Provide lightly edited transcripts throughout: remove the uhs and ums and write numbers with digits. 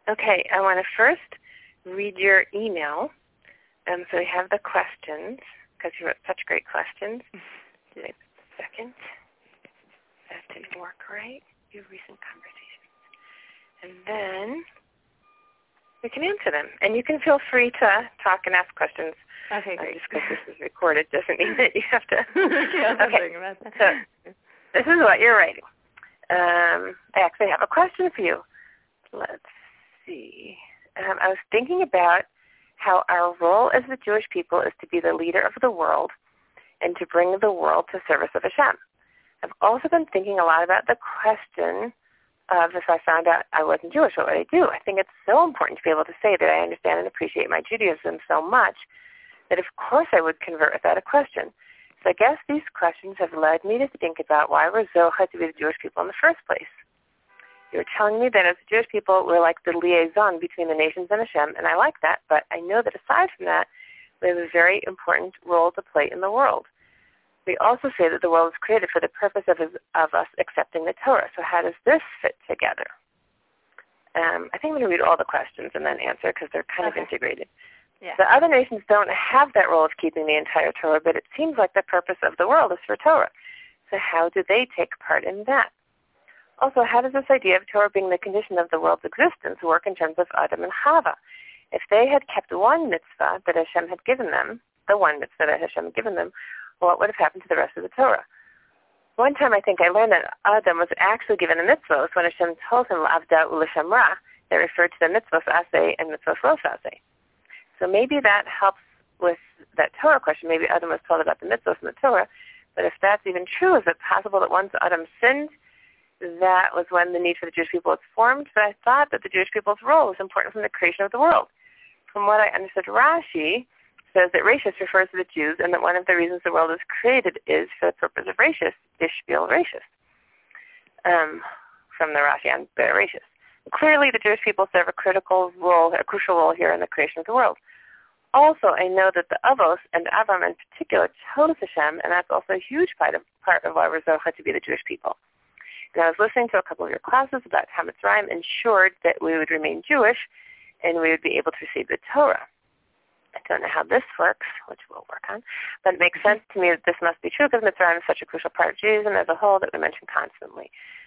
Okay, I want to first read your email. So we have the questions, because you wrote such great questions. Wait a second. That didn't work right. Your recent conversations. And then we can answer them. And you can feel free to talk and ask questions. Okay, great. Just because this is recorded doesn't mean that you have to. Okay. So this is what you're writing. I actually have a question for you. Let's see. I was thinking about how our role as the Jewish people is to be the leader of the world and to bring the world to service of Hashem. I've also been thinking a lot about the question of if I found out I wasn't Jewish, what would I do? I think it's so important to be able to say that I understand and appreciate my Judaism so much that of course I would convert without a question. So I guess these questions have led me to think about why we're zocheh to be the Jewish people in the first place. You're telling me that as the Jewish people, we're like the liaison between the nations and Hashem, and I like that, but I know that aside from that, we have a very important role to play in the world. We also say that the world is created for the purpose of us accepting the Torah. So how does this fit together? I think I'm going to read all the questions and then answer because they're kind of integrated. Yeah. The other nations don't have that role of keeping the entire Torah, but it seems like the purpose of the world is for Torah. So how do they take part in that? Also, how does this idea of Torah being the condition of the world's existence work in terms of Adam and Chava? If they had kept one mitzvah that Hashem had given them, the one mitzvah that Hashem had given them, what would have happened to the rest of the Torah? One time I think I learned that Adam was actually given a mitzvah when Hashem told him, L'avda u'l'shamra, that referred to the mitzvahs aseh and mitzvahs los aseh. So maybe that helps with that Torah question. Maybe Adam was told about the mitzvahs and the Torah, but if that's even true, is it possible that once Adam sinned, that was when the need for the Jewish people was formed? But I thought that the Jewish people's role was important from the creation of the world. From what I understood, Rashi says that Rashis refers to the Jews, and that one of the reasons the world is created is for the purpose of Rashis, Ishbil Rashis, from the Rashi on Ber Rashis. Clearly, the Jewish people serve a crucial role here in the creation of the world. Also, I know that the Avos and Avram in particular chose Hashem, and that's also a huge part of why we're zocheh to be the Jewish people. And I was listening to a couple of your classes about how Mitzrayim ensured that we would remain Jewish and we would be able to receive the Torah. I don't know how this works, which we'll work on, but it makes sense to me that this must be true because Mitzrayim is such a crucial part of Judaism as a whole that we mention constantly.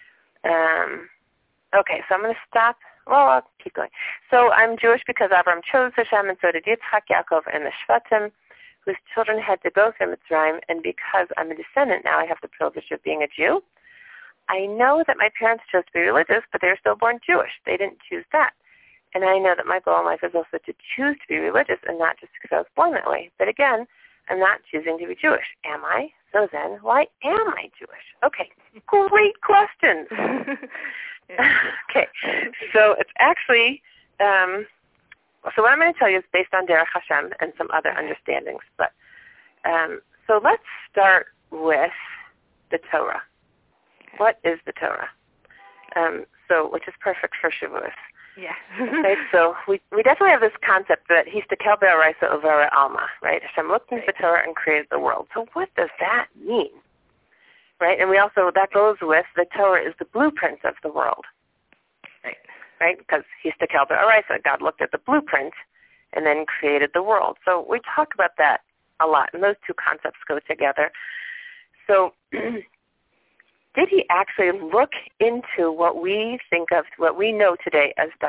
Okay, so I'm going to stop. Well, I'll keep going. So I'm Jewish because Abraham chose Hashem, and so did Yitzchak, Yaakov, and the Shvatim, whose children had to go through Mitzrayim, and because I'm a descendant now, I have the privilege of being a Jew. I know that my parents chose to be religious, but they were still born Jewish. They didn't choose that. And I know that my goal in life is also to choose to be religious and not just because I was born that way. But again, I'm not choosing to be Jewish. Am I? So then, why am I Jewish? Okay, great questions. Okay, so it's actually, so what I'm going to tell you is based on Derech Hashem and some other understandings. But so let's start with the Torah. What is the Torah? Which is perfect for Shavuos. Yeah. Right, so we definitely have this concept that Histakel Be'araisa Uvera Alma, right? Hashem looked into the Torah and created the world. So what does that mean? Right, and we also, that goes with the Torah is the blueprint of the world. Right, because Histakel Be'araisa, God looked at the blueprint and then created the world. So we talk about that a lot, and those two concepts go together. So did he actually look into what we think of, what we know today as the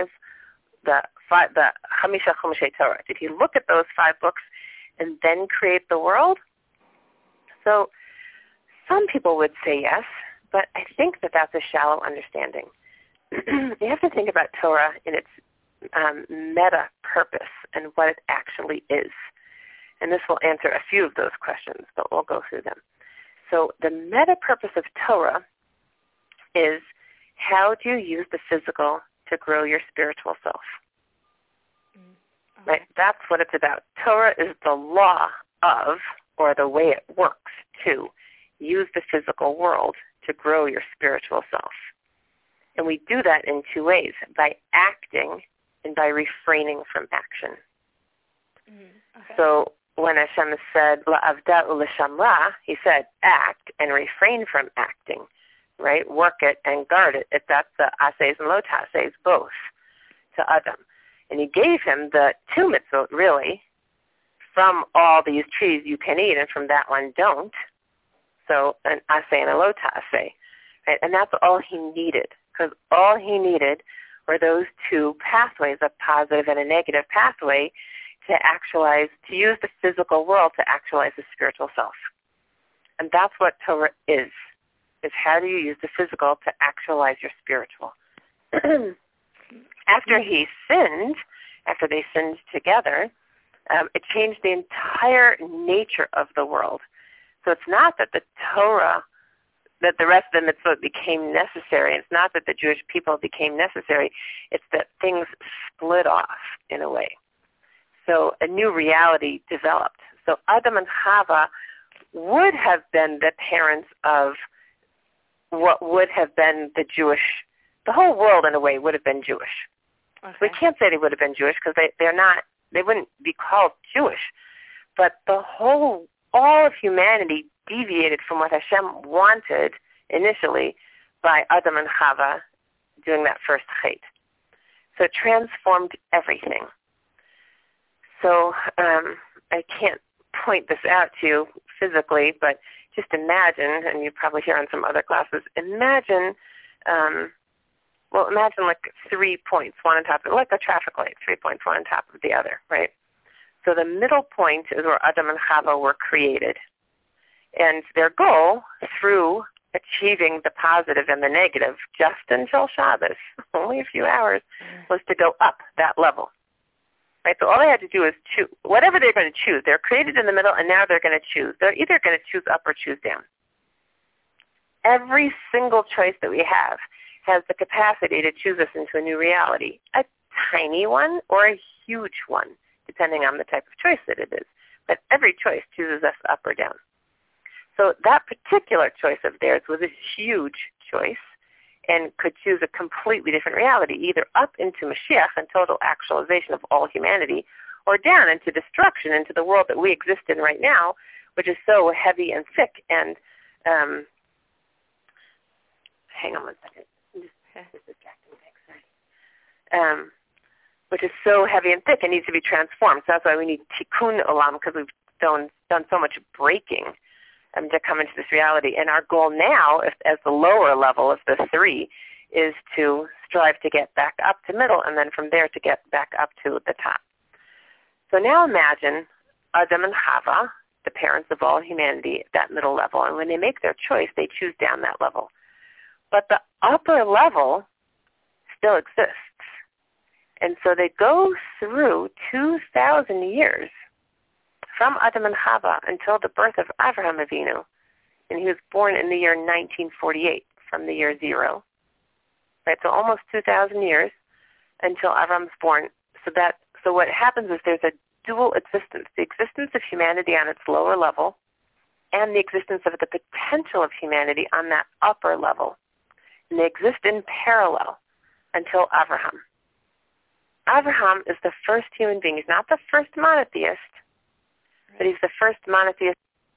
Chamisha Chumashei Torah? Did he look at those 5 books and then create the world? So some people would say yes, but I think that that's a shallow understanding. You have to think about Torah in its meta purpose and what it actually is. And this will answer a few of those questions, but we'll go through them. So the meta purpose of Torah is how do you use the physical to grow your spiritual self? Okay. Right? That's what it's about. Torah is the law of, or the way it works to, use the physical world to grow your spiritual self. And we do that in 2 ways, by acting and by refraining from action. Okay. So when Hashem said, La'avda u'l'shamra, he said, act and refrain from acting, right? Work it and guard it. That's the ases and lotases, both. to Adam. And he gave him the 2 mitzvot, really. From all these trees you can eat, and from that one don't. So an aseh and a lo ta'aseh. Right? And that's all he needed, because all he needed were those 2 pathways, a positive and a negative pathway, to actualize, to use the physical world to actualize the spiritual self. And that's what Torah is how do you use the physical to actualize your spiritual. After he sinned, after they sinned together, it changed the entire nature of the world. So it's not that the Torah, that the rest of the mitzvot became necessary. It's not that the Jewish people became necessary. It's that things split off in a way. So a new reality developed. So Adam and Chava would have been the parents of what would have been the whole world in a way would have been Jewish. Okay. We can't say they would have been Jewish because they wouldn't be called Jewish. But all of humanity deviated from what Hashem wanted initially by Adam and Chava doing that first chait. So it transformed everything. So I can't point this out to you physically, but just imagine, and you probably hear on some other classes, imagine like 3 points, one on top of, like a traffic light, 3 points, one on top of the other, right? So the middle point is where Adam and Chava were created. And their goal, through achieving the positive and the negative just until Shabbos, only a few hours, was to go up that level. Right? So all they had to do is choose. Whatever they're going to choose, they're created in the middle, and now they're going to choose. They're either going to choose up or choose down. Every single choice that we have has the capacity to choose us into a new reality, a tiny one or a huge one, depending on the type of choice that it is. But every choice chooses us up or down. So that particular choice of theirs was a huge choice and could choose a completely different reality, either up into Mashiach and total actualization of all humanity, or down into destruction, into the world that we exist in right now, which is so heavy and thick. And hang on one second. Just distracting. Sorry. Which is so heavy and thick and needs to be transformed. So that's why we need tikkun olam, because we've done so much breaking to come into this reality. And our goal now, as the lower level of the 3, is to strive to get back up to middle, and then from there to get back up to the top. So now imagine Adam and Chava, the parents of all humanity, at that middle level. And when they make their choice, they choose down that level. But the upper level still exists. And so they go through 2,000 years from Adam and Chava until the birth of Avraham Avinu. And he was born in the year 1948, from the year 0. Right, so almost 2,000 years until Avraham's born. So what happens is there's a dual existence, the existence of humanity on its lower level and the existence of the potential of humanity on that upper level. And they exist in parallel until Avraham. Avraham is the first human being. He's not the first monotheist, but he's the first monotheist.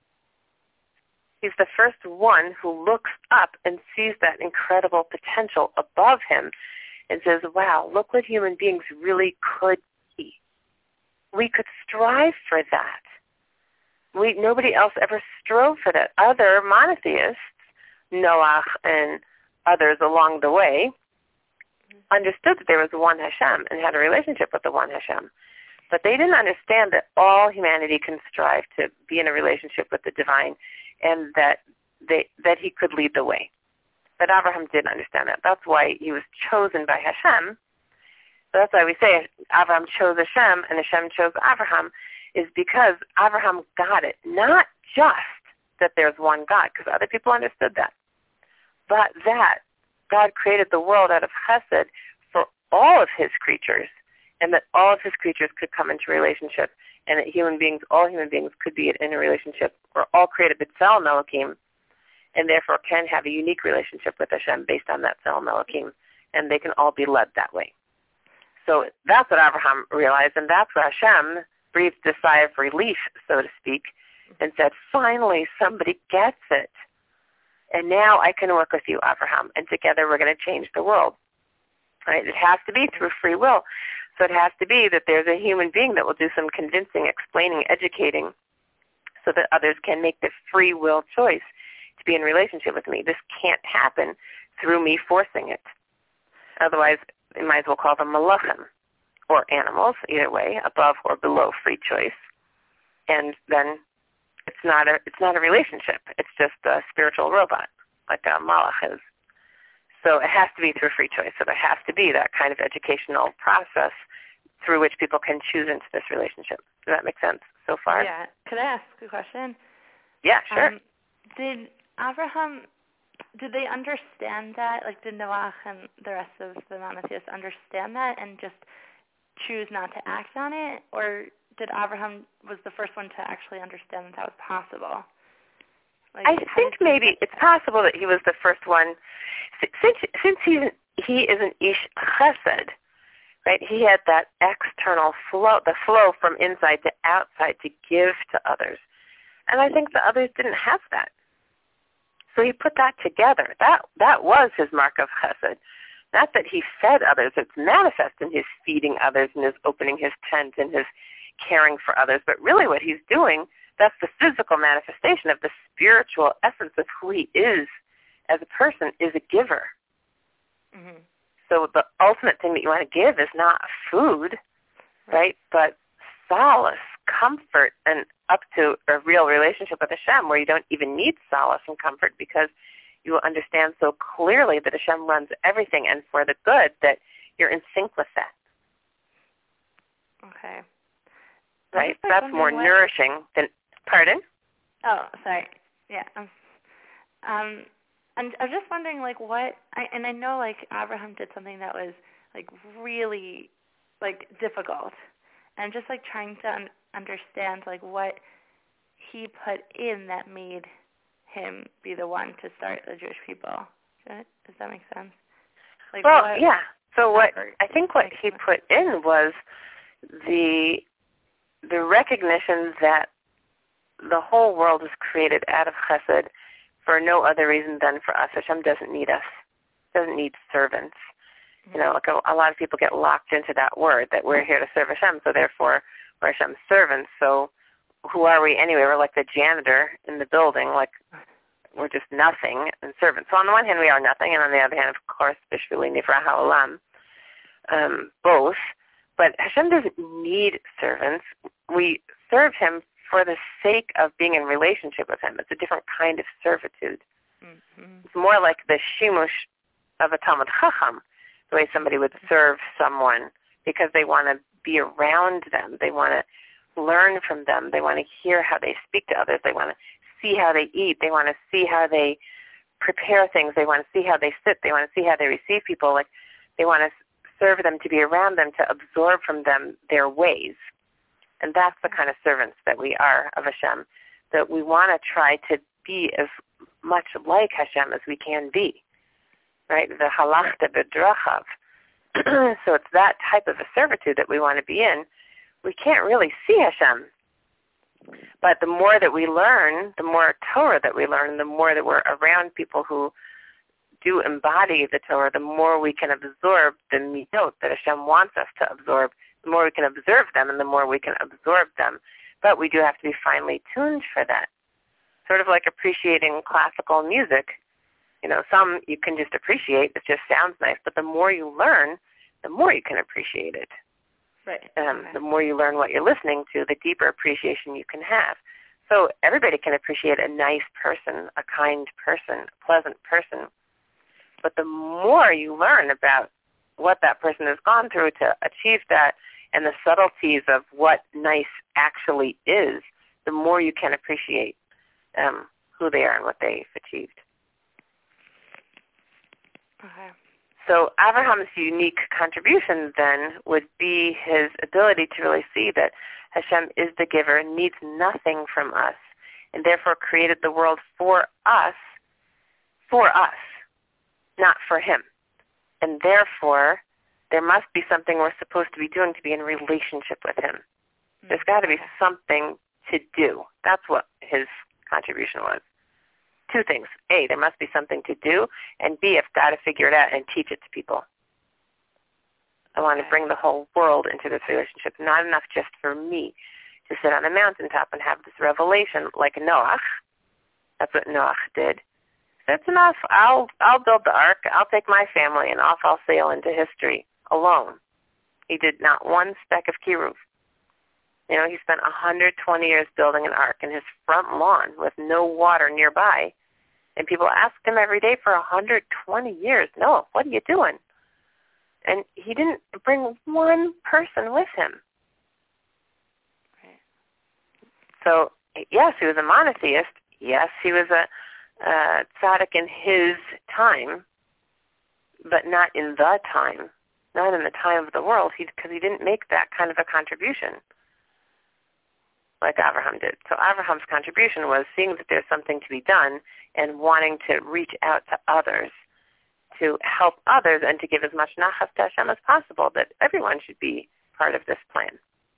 He's the first one who looks up and sees that incredible potential above him and says, wow, look what human beings really could be. We could strive for that. Nobody else ever strove for that. Other monotheists, Noah and others along the way, understood that there was one Hashem and had a relationship with the one Hashem. But they didn't understand that all humanity can strive to be in a relationship with the divine, and that he could lead the way. But Abraham did understand that. That's why he was chosen by Hashem. So that's why we say Abraham chose Hashem and Hashem chose Abraham, is because Abraham got it. Not just that there's one God, because other people understood that, but that God created the world out of chesed for all of his creatures, and that all of his creatures could come into relationship, and that all human beings could be in a relationship. We're all created b'tselem Elokim, and therefore can have a unique relationship with Hashem based on that tselem Elokim, and they can all be led that way. So that's what Abraham realized, and that's where Hashem breathed a sigh of relief, so to speak, and said, finally, somebody gets it. And now I can work with you, Abraham, and together we're going to change the world. Right? It has to be through free will. So it has to be that there's a human being that will do some convincing, explaining, educating, so that others can make the free will choice to be in relationship with me. This can't happen through me forcing it. Otherwise, you might as well call them malachim, or animals, either way, above or below free choice. And then it's not a relationship. It's just a spiritual robot, like a malach is. So it has to be through free choice. So there has to be that kind of educational process through which people can choose into this relationship. Does that make sense so far? Yeah. Could I ask a question? Yeah, sure. Did they understand that? Like, did Noach and the rest of the monotheists understand that and just choose not to act on it? Or did Abraham was the first one to actually understand that was possible? Like, I think maybe it's possible that he was the first one. Since he is an ish chesed, right? He had that external flow, the flow from inside to outside to give to others. And I think the others didn't have that. So he put that together. That was his mark of chesed. Not that he fed others. It's manifest in his feeding others and his opening his tent and his caring for others. But really what he's doing, that's the physical manifestation of the spiritual essence of who he is as a person, is a giver. Mm-hmm. So the ultimate thing that you want to give is not food, right? But solace, comfort, and up to a real relationship with Hashem where you don't even need solace and comfort because you will understand so clearly that Hashem runs everything and for the good that you're in sync with that. Okay. Right? That's more nourishing than, pardon? Oh, sorry. Yeah. And I was just wondering, like, I know, like, Abraham did something that was, like, really, like, difficult. And I'm just, like, trying to understand, like, what he put in that made him be the one to start the Jewish people. Does that make sense? Like, well, yeah. So what I think what he put in was the recognition that the whole world is created out of chesed for no other reason than for us. Hashem doesn't need us. Doesn't need servants. You know, like a lot of people get locked into that word, that we're here to serve Hashem, so therefore we're Hashem's servants. So who are we anyway? We're like the janitor in the building, like we're just nothing and servants. So on the one hand we are nothing, and on the other hand, of course, Bishvili Nifra Ha'olam, both. But Hashem doesn't need servants. We serve Him for the sake of being in relationship with Him. It's a different kind of servitude. Mm-hmm. It's more like the shimush of a Talmud Chacham, the way somebody would serve someone because they want to be around them. They want to learn from them. They want to hear how they speak to others. They want to see how they eat. They want to see how they prepare things. They want to see how they sit. They want to see how they receive people. Like they want to serve them, to be around them, to absorb from them their ways. And that's the kind of servants that we are of Hashem, that we want to try to be as much like Hashem as we can be, right? The halachta b'drachav. So it's that type of a servitude that we want to be in. We can't really see Hashem, but the more that we learn, the more Torah that we learn, the more that we're around people who do embody the Torah, the more we can absorb the midot that Hashem wants us to absorb. The more we can observe them and the more we can absorb them. But we do have to be finely tuned for that. Sort of like appreciating classical music. You know, some you can just appreciate, it just sounds nice, but the more you learn, the more you can appreciate it. Right. The more you learn what you're listening to, the deeper appreciation you can have. So everybody can appreciate a nice person, a kind person, a pleasant person. But the more you learn about what that person has gone through to achieve that and the subtleties of what nice actually is, the more you can appreciate who they are and what they've achieved. Okay. So Abraham's unique contribution then would be his ability to really see that Hashem is the giver, needs nothing from us, and therefore created the world for us, not for Him. And therefore, there must be something we're supposed to be doing to be in relationship with Him. There's got to be something to do. That's what his contribution was. Two things. A, there must be something to do, and B, I've got to figure it out and teach it to people. I want to bring the whole world into this relationship, not enough just for me to sit on a mountaintop and have this revelation like Noach. That's what Noach did. That's enough. I'll build the ark. I'll take my family, and off I'll sail into history alone. He did not one speck of kiruv. You know, he spent 120 years building an ark in his front lawn with no water nearby. And people asked him every day for 120 years, Noah, what are you doing? And he didn't bring one person with him. Right. So, yes, he was a monotheist. Yes, he was a tzaddik in his time, but not in the time, not in the time of the world, because he didn't make that kind of a contribution like Abraham did. So Abraham's contribution was seeing that there's something to be done and wanting to reach out to others, to help others, and to give as much nachas to Hashem as possible, that everyone should be part of this plan,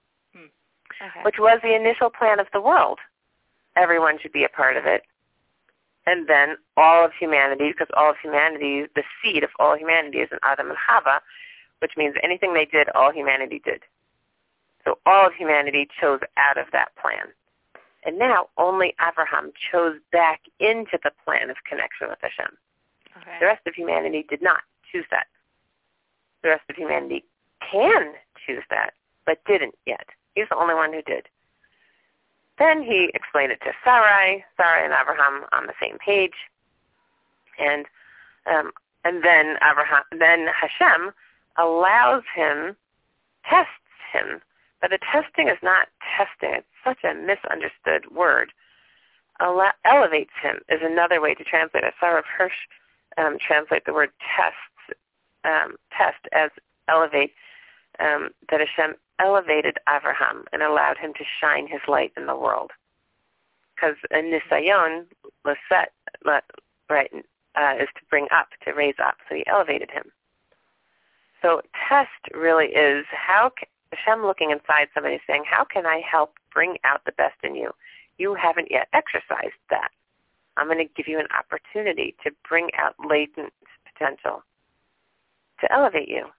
okay. which was the initial plan of the world. Everyone should be a part of it. And then all of humanity, because all of humanity, the seed of all humanity is in Adam and Chava, which means anything they did, all humanity did. So all of humanity chose out of that plan. And now only Abraham chose back into the plan of connection with Hashem. Okay. The rest of humanity did not choose that. The rest of humanity can choose that, but didn't yet. He's the only one who did. Then he explained it to Sarai and Abraham on the same page. And then Hashem allows him, tests him. But the testing is not testing. It's such a misunderstood word. Elevates him is another way to translate it. Sarah Hirsch translate the word test as elevate, that Hashem elevated Avraham and allowed him to shine his light in the world. Because a nisayon, laset, right, is to bring up, to raise up. So he elevated him. So test really is Hashem looking inside somebody saying, how can I help bring out the best in you? You haven't yet exercised that. I'm going to give you an opportunity to bring out latent potential, to elevate you.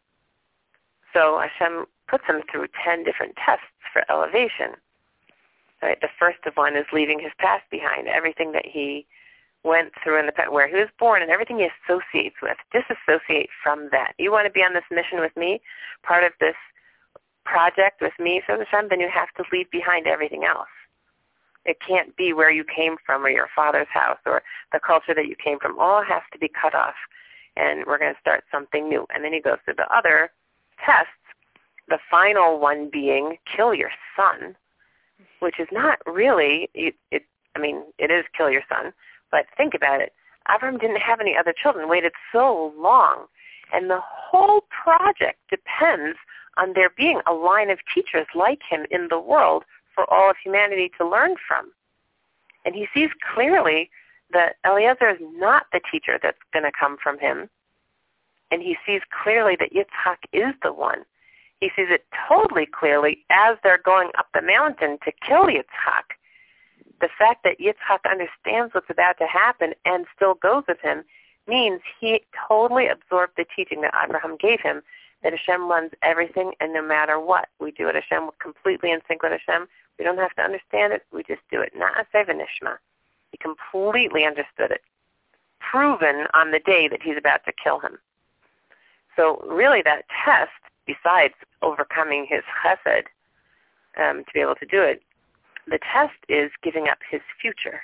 So Hashem puts him through 10 different tests for elevation. Right? The first of one is leaving his past behind, everything that he went through in the past, where he was born, and everything he associates with. Disassociate from that. You want to be on this mission with me, part of this project with me, so Hashem, then you have to leave behind everything else. It can't be where you came from or your father's house or the culture that you came from. All has to be cut off, and we're going to start something new. And then he goes through the other tests, the final one being kill your son, which is not really, it is kill your son, but think about it. Abraham didn't have any other children, waited so long, and the whole project depends on there being a line of teachers like him in the world for all of humanity to learn from. And he sees clearly that Eliezer is not the teacher that's going to come from him. And he sees clearly that Yitzhak is the one. He sees it totally clearly as they're going up the mountain to kill Yitzhak. The fact that Yitzhak understands what's about to happen and still goes with him means he totally absorbed the teaching that Abraham gave him, that Hashem runs everything, and no matter what, we do it. Hashem, we're completely in sync with Hashem. We don't have to understand it. We just do it. Na'aseh v'nishma. He completely understood it. Proven on the day that he's about to kill him. So really that test, besides overcoming his chesed to be able to do it, the test is giving up his future.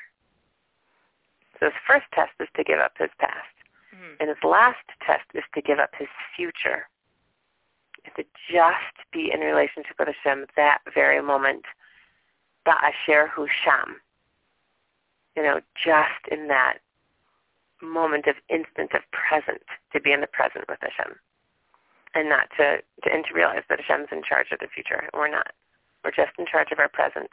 So his first test is to give up his past. Mm-hmm. And his last test is to give up his future. To just be in relationship with Hashem that very moment. Ba'asher hu sham. Just in that moment of instant of present, to be in the present with Hashem. And not to realize that Hashem's in charge of the future. We're not. We're just in charge of our present.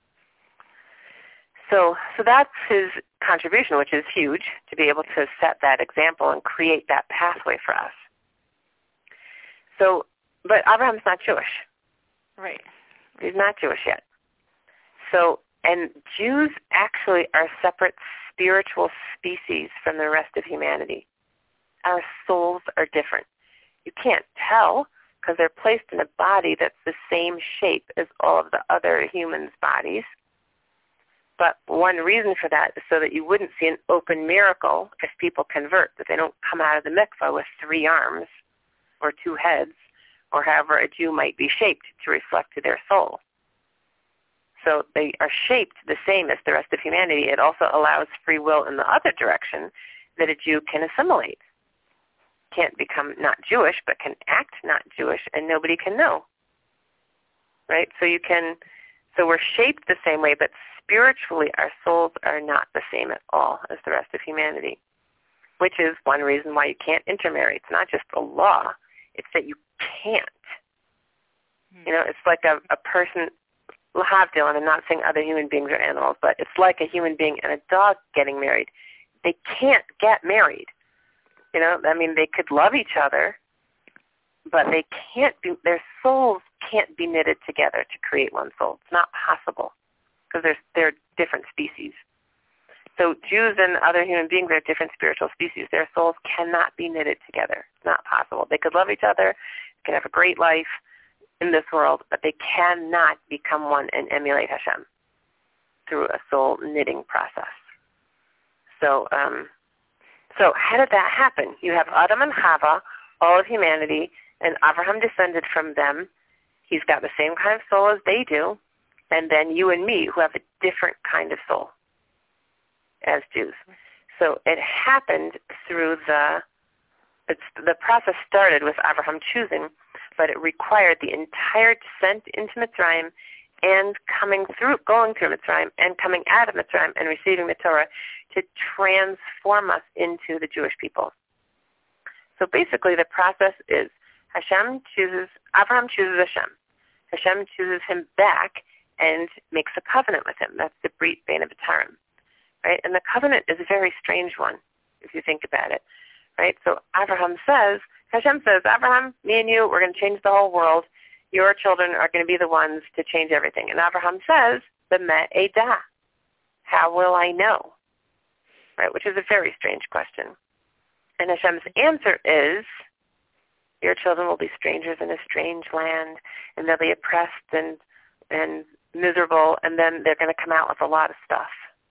So that's his contribution, which is huge, to be able to set that example and create that pathway for us. So, but Abraham's not Jewish. Right. He's not Jewish yet. So, and Jews actually are a separate spiritual species from the rest of humanity. Our souls are different. You can't tell because they're placed in a body that's the same shape as all of the other humans' bodies. But one reason for that is so that you wouldn't see an open miracle if people convert, that they don't come out of the mikvah with 3 arms or 2 heads, or however a Jew might be shaped to reflect to their soul. So they are shaped the same as the rest of humanity. It also allows free will in the other direction, that a Jew can assimilate. Can't become not Jewish, but can act not Jewish, and nobody can know. Right? So we're shaped the same way, but spiritually our souls are not the same at all as the rest of humanity, which is one reason why you can't intermarry. It's not just a law, it's that you can't. It's like a person, lahavdil, and I'm not saying other human beings are animals, but it's like a human being and a dog getting married. They can't get married. They could love each other, but they can't be, their souls can't be knitted together to create one soul. It's not possible because they're different species. So Jews and other human beings are different spiritual species. Their souls cannot be knitted together. It's not possible. They could love each other, they could have a great life in this world, but they cannot become one and emulate Hashem through a soul knitting process. So how did that happen? You have Adam and Chava, all of humanity, and Abraham descended from them. He's got the same kind of soul as they do, and then you and me, who have a different kind of soul as Jews. So it happened through the process started with Abraham choosing, but it required the entire descent into Mitzrayim and going through Mitzrayim and coming out of Mitzrayim and receiving the Torah to transform us into the Jewish people. So basically the process is Abraham chooses Hashem. Hashem chooses him back and makes a covenant with him. That's the Brit Bein HaBetarim, right? And the covenant is a very strange one if you think about it, right? So Hashem says, Abraham, me and you, we're going to change the whole world. Your children are going to be the ones to change everything. And Abraham says, B'meh Edah, how will I know? Right, which is a very strange question. And Hashem's answer is, your children will be strangers in a strange land, and they'll be oppressed and miserable, and then they're going to come out with a lot of stuff.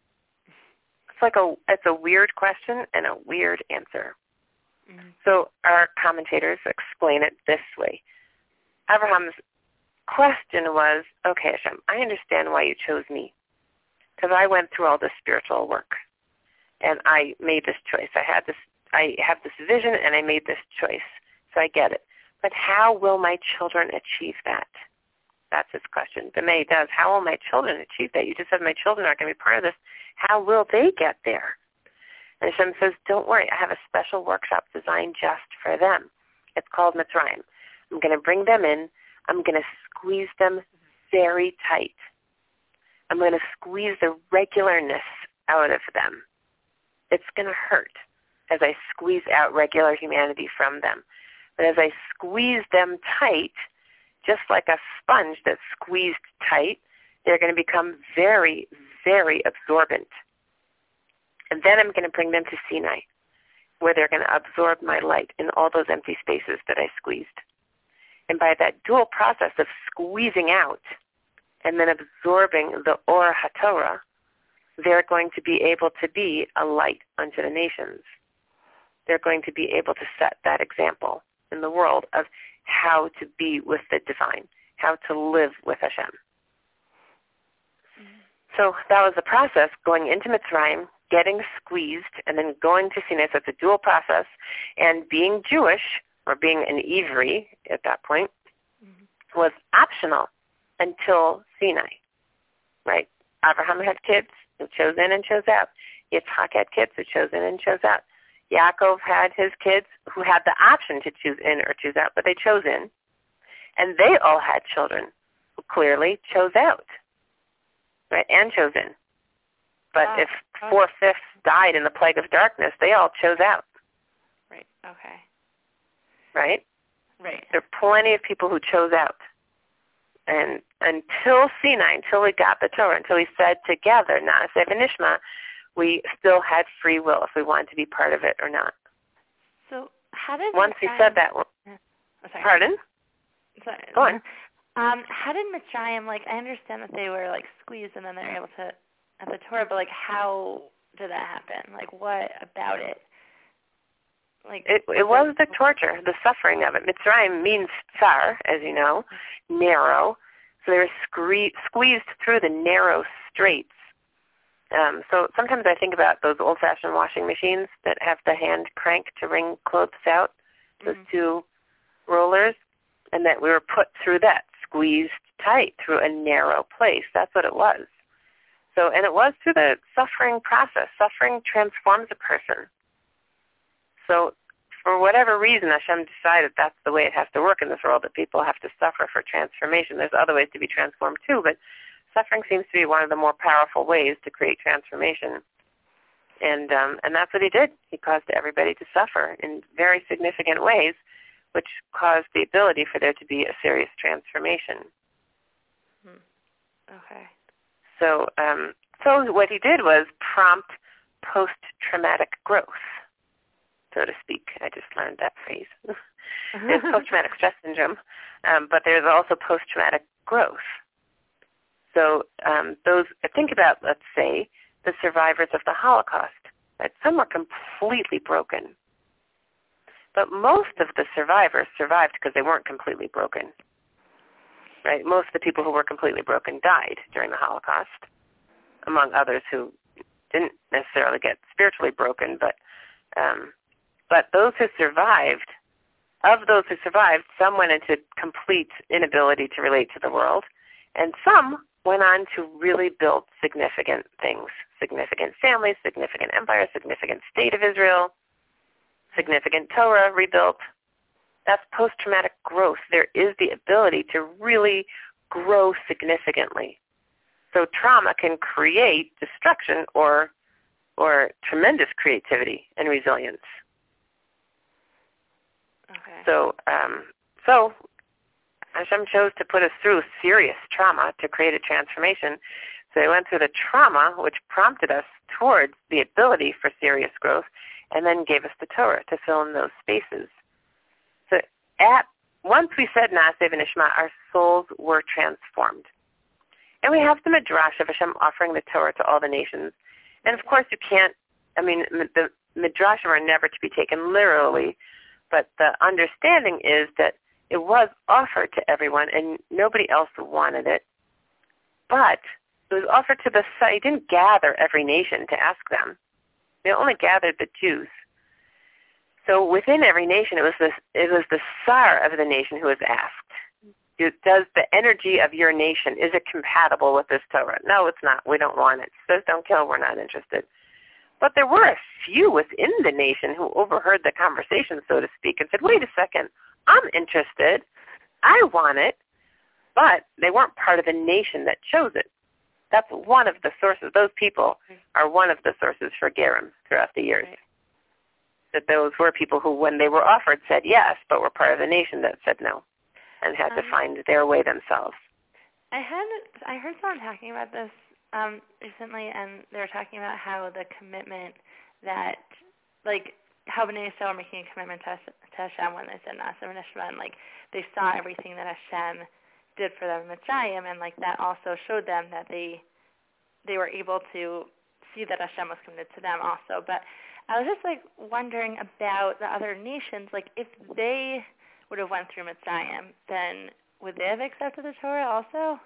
It's a weird question and a weird answer. Mm-hmm. So our commentators explain it this way. Abraham's question was, okay, Hashem, I understand why you chose me, because I went through all this spiritual work, and I made this choice. I have this vision, and I made this choice, so I get it. But how will my children achieve that? That's his question. B'meh does. How will my children achieve that? You just said my children are going to be part of this. How will they get there? And Hashem says, don't worry. I have a special workshop designed just for them. It's called Mitzrayim. I'm going to bring them in. I'm going to squeeze them very tight. I'm going to squeeze the regularness out of them. It's going to hurt as I squeeze out regular humanity from them. But as I squeeze them tight, just like a sponge that's squeezed tight, they're going to become very, very absorbent. And then I'm going to bring them to Sinai, where they're going to absorb my light in all those empty spaces that I squeezed. And by that dual process of squeezing out and then absorbing the Or HaTorah, they're going to be able to be a light unto the nations. They're going to be able to set that example in the world of how to be with the divine, how to live with Hashem. So that was the process, going into Mitzrayim, getting squeezed, and then going to Sinai. So it's a dual process. And being Jewish, or being an Ivri at that point, was optional until Sinai, right? Abraham had kids who chose in and chose out. Yitzhak had kids who chose in and chose out. Yaakov had his kids who had the option to choose in or choose out, but they chose in. And they all had children who clearly chose out, right, and chose in. But if 4/5 died in the plague of darkness, they all chose out. Right, okay. Right? Right. There are plenty of people who chose out. And until Sinai, until we got the Torah, until we said together, Na'aseh v'nishma, we still had free will if we wanted to be part of it or not. So how did once he said that, pardon? Sorry. Go on. How did Mitzrayim, like, I understand that they were, like, squeezed and then they were able to have the Torah, but, like, how did that happen? Like, what about it? Like, it was the torture, the suffering of it. Mitzrayim means tsar, as you know, narrow. So they were squeezed through the narrow straits. So sometimes I think about those old-fashioned washing machines that have the hand crank to wring clothes out, those two rollers, and that we were put through that, squeezed tight through a narrow place. That's what it was. So, and it was through the suffering process. Suffering transforms a person. So for whatever reason, Hashem decided that's the way it has to work in this world, that people have to suffer for transformation. There's other ways to be transformed too, but suffering seems to be one of the more powerful ways to create transformation. And that's what he did. He caused everybody to suffer in very significant ways, which caused the ability for there to be a serious transformation. Okay. So what he did was prompt post-traumatic growth, so to speak. I just learned that phrase. There's post-traumatic stress syndrome, but there's also post-traumatic growth. So think about, let's say, the survivors of the Holocaust. Right? Some were completely broken. But most of the survivors survived because they weren't completely broken. Right? Most of the people who were completely broken died during the Holocaust, among others who didn't necessarily get spiritually broken, but those who survived, some went into complete inability to relate to the world, and some went on to really build significant things, significant families, significant empires, significant state of Israel, significant Torah rebuilt. That's post-traumatic growth. There is the ability to really grow significantly. So trauma can create destruction or tremendous creativity and resilience. Okay. So Hashem chose to put us through serious trauma to create a transformation. So we went through the trauma, which prompted us towards the ability for serious growth, and then gave us the Torah to fill in those spaces. So once we said Na'aseh v'Nishma, our souls were transformed. And we have the Midrash of Hashem offering the Torah to all the nations. And of course the Midrashim are never to be taken literally, but the understanding is that it was offered to everyone and nobody else wanted it. But it was offered to he didn't gather every nation to ask them. They only gathered the Jews. So within every nation, it was the Tsar of the nation who was asked, does the energy of your nation, is it compatible with this Torah? No, it's not. We don't want it. Says don't kill, we're not interested. But there were a few within the nation who overheard the conversation, so to speak, and said, wait a second, I'm interested. I want it. But they weren't part of the nation that chose it. That's one of the sources. Those people are one of the sources for Gerim throughout the years. Right. That those were people who, when they were offered, said yes, but were part of the nation that said no and had to find their way themselves. I heard someone talking about this recently, and they were talking about how the commitment that, like, how Bnei Yisrael were making a commitment to Hashem when they said Na'aseh v'Nishma, and, like, they saw everything that Hashem did for them in Mitzrayim, and, like, that also showed them that they were able to see that Hashem was committed to them also. But I was just, like, wondering about the other nations, like, if they would have went through Mitzrayim, then would they have accepted the Torah also?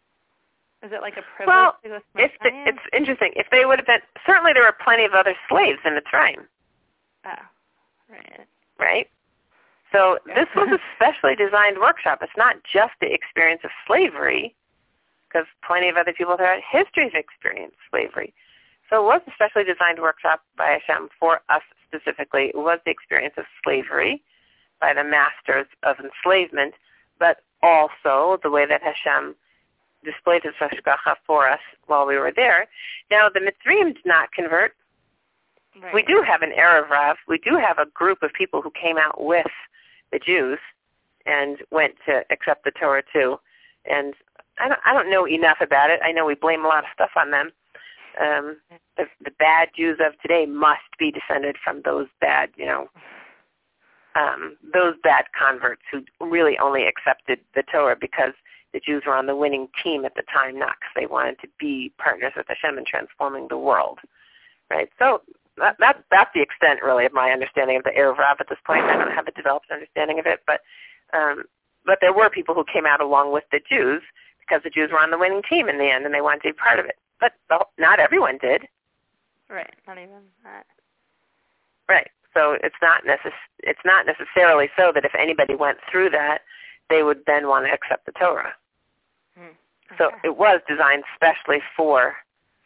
Is it like a privilege to go through Mitzrayim? It's interesting. If they would have been, certainly there were plenty of other slaves in Mitzrayim. Oh, right. Right? So this was a specially designed workshop. It's not just the experience of slavery, because plenty of other people throughout history have experienced slavery. So it was a specially designed workshop by Hashem for us specifically. It was the experience of slavery by the masters of enslavement, but also the way that Hashem displayed his hashgacha for us while we were there. Now, the Mitzrayim did not convert. Right. We do have an Erev Rav. We do have a group of people who came out with the Jews and went to accept the Torah too. And I don't know enough about it. I know we blame a lot of stuff on them. The bad Jews of today must be descended from those bad, those bad converts who really only accepted the Torah because the Jews were on the winning team at the time, not because they wanted to be partners with Hashem in transforming the world, right? So that's the extent, really, of my understanding of the Erev Rav at this point. I don't have a developed understanding of it, but there were people who came out along with the Jews because the Jews were on the winning team in the end, and they wanted to be part of it. But not everyone did. Right, not even that. Right. So it's not necessarily so that if anybody went through that, they would then want to accept the Torah. Okay. So it was designed especially for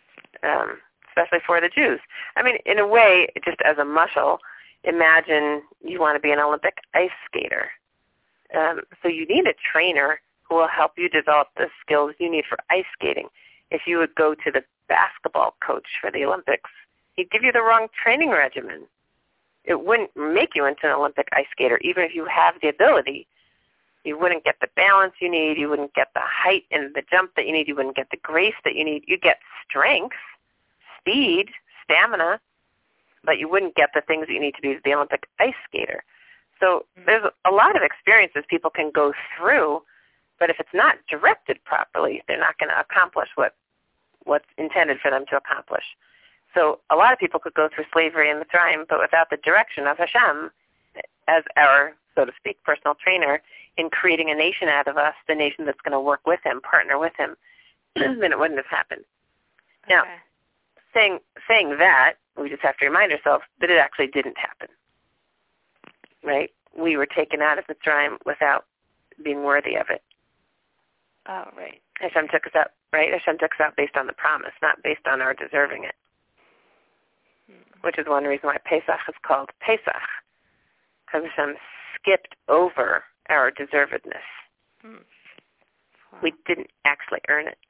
the Jews. I mean, in a way, just as a mashal, imagine you want to be an Olympic ice skater. So you need a trainer who will help you develop the skills you need for ice skating. If you would go to the basketball coach for the Olympics, he'd give you the wrong training regimen. It wouldn't make you into an Olympic ice skater, even if you have the ability. You wouldn't get the balance you need. You wouldn't get the height and the jump that you need. You wouldn't get the grace that you need. You'd get strength, speed, stamina, but you wouldn't get the things that you need to be the Olympic ice skater. So there's a lot of experiences people can go through, but if it's not directed properly, they're not going to accomplish what's intended for them to accomplish. So a lot of people could go through slavery in Mitzrayim, but without the direction of Hashem as our, so to speak, personal trainer in creating a nation out of us, the nation that's going to work with him, partner with him, then it wouldn't have happened. Okay. Now, saying that, we just have to remind ourselves that it actually didn't happen. Right? We were taken out of Mitzrayim without being worthy of it. Oh, right. Hashem took us out, right? Hashem took us out based on the promise, not based on our deserving it. Which is one reason why Pesach is called Pesach, because Hashem skipped over our deservedness. Wow. We didn't actually earn it.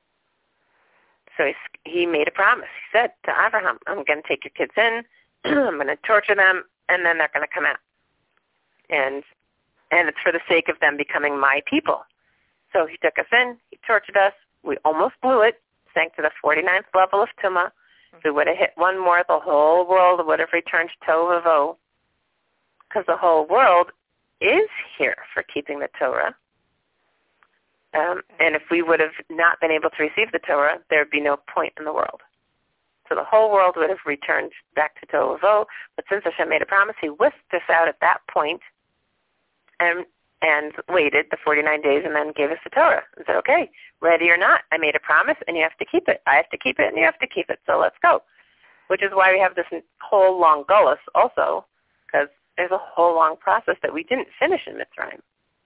So he made a promise. He said to Abraham, I'm going to take your kids in, I'm going to torture them, and then they're going to come out. And it's for the sake of them becoming my people. So he took us in, he tortured us, we almost blew it, sank to the 49th level of Tumah. If we would have hit one more, the whole world would have returned to Tohu Vavohu, because the whole world is here for keeping the Torah. And if we would have not been able to receive the Torah, there would be no point in the world. So the whole world would have returned back to Tohu Vavohu, but since Hashem made a promise, he whisked us out at that point and waited the 49 days and then gave us the Torah and said, okay, ready or not, I made a promise and you have to keep it. I have to keep it and you have to keep it, so let's go. Which is why we have this whole long gullus also, because there's a whole long process that we didn't finish in Mitzrayim.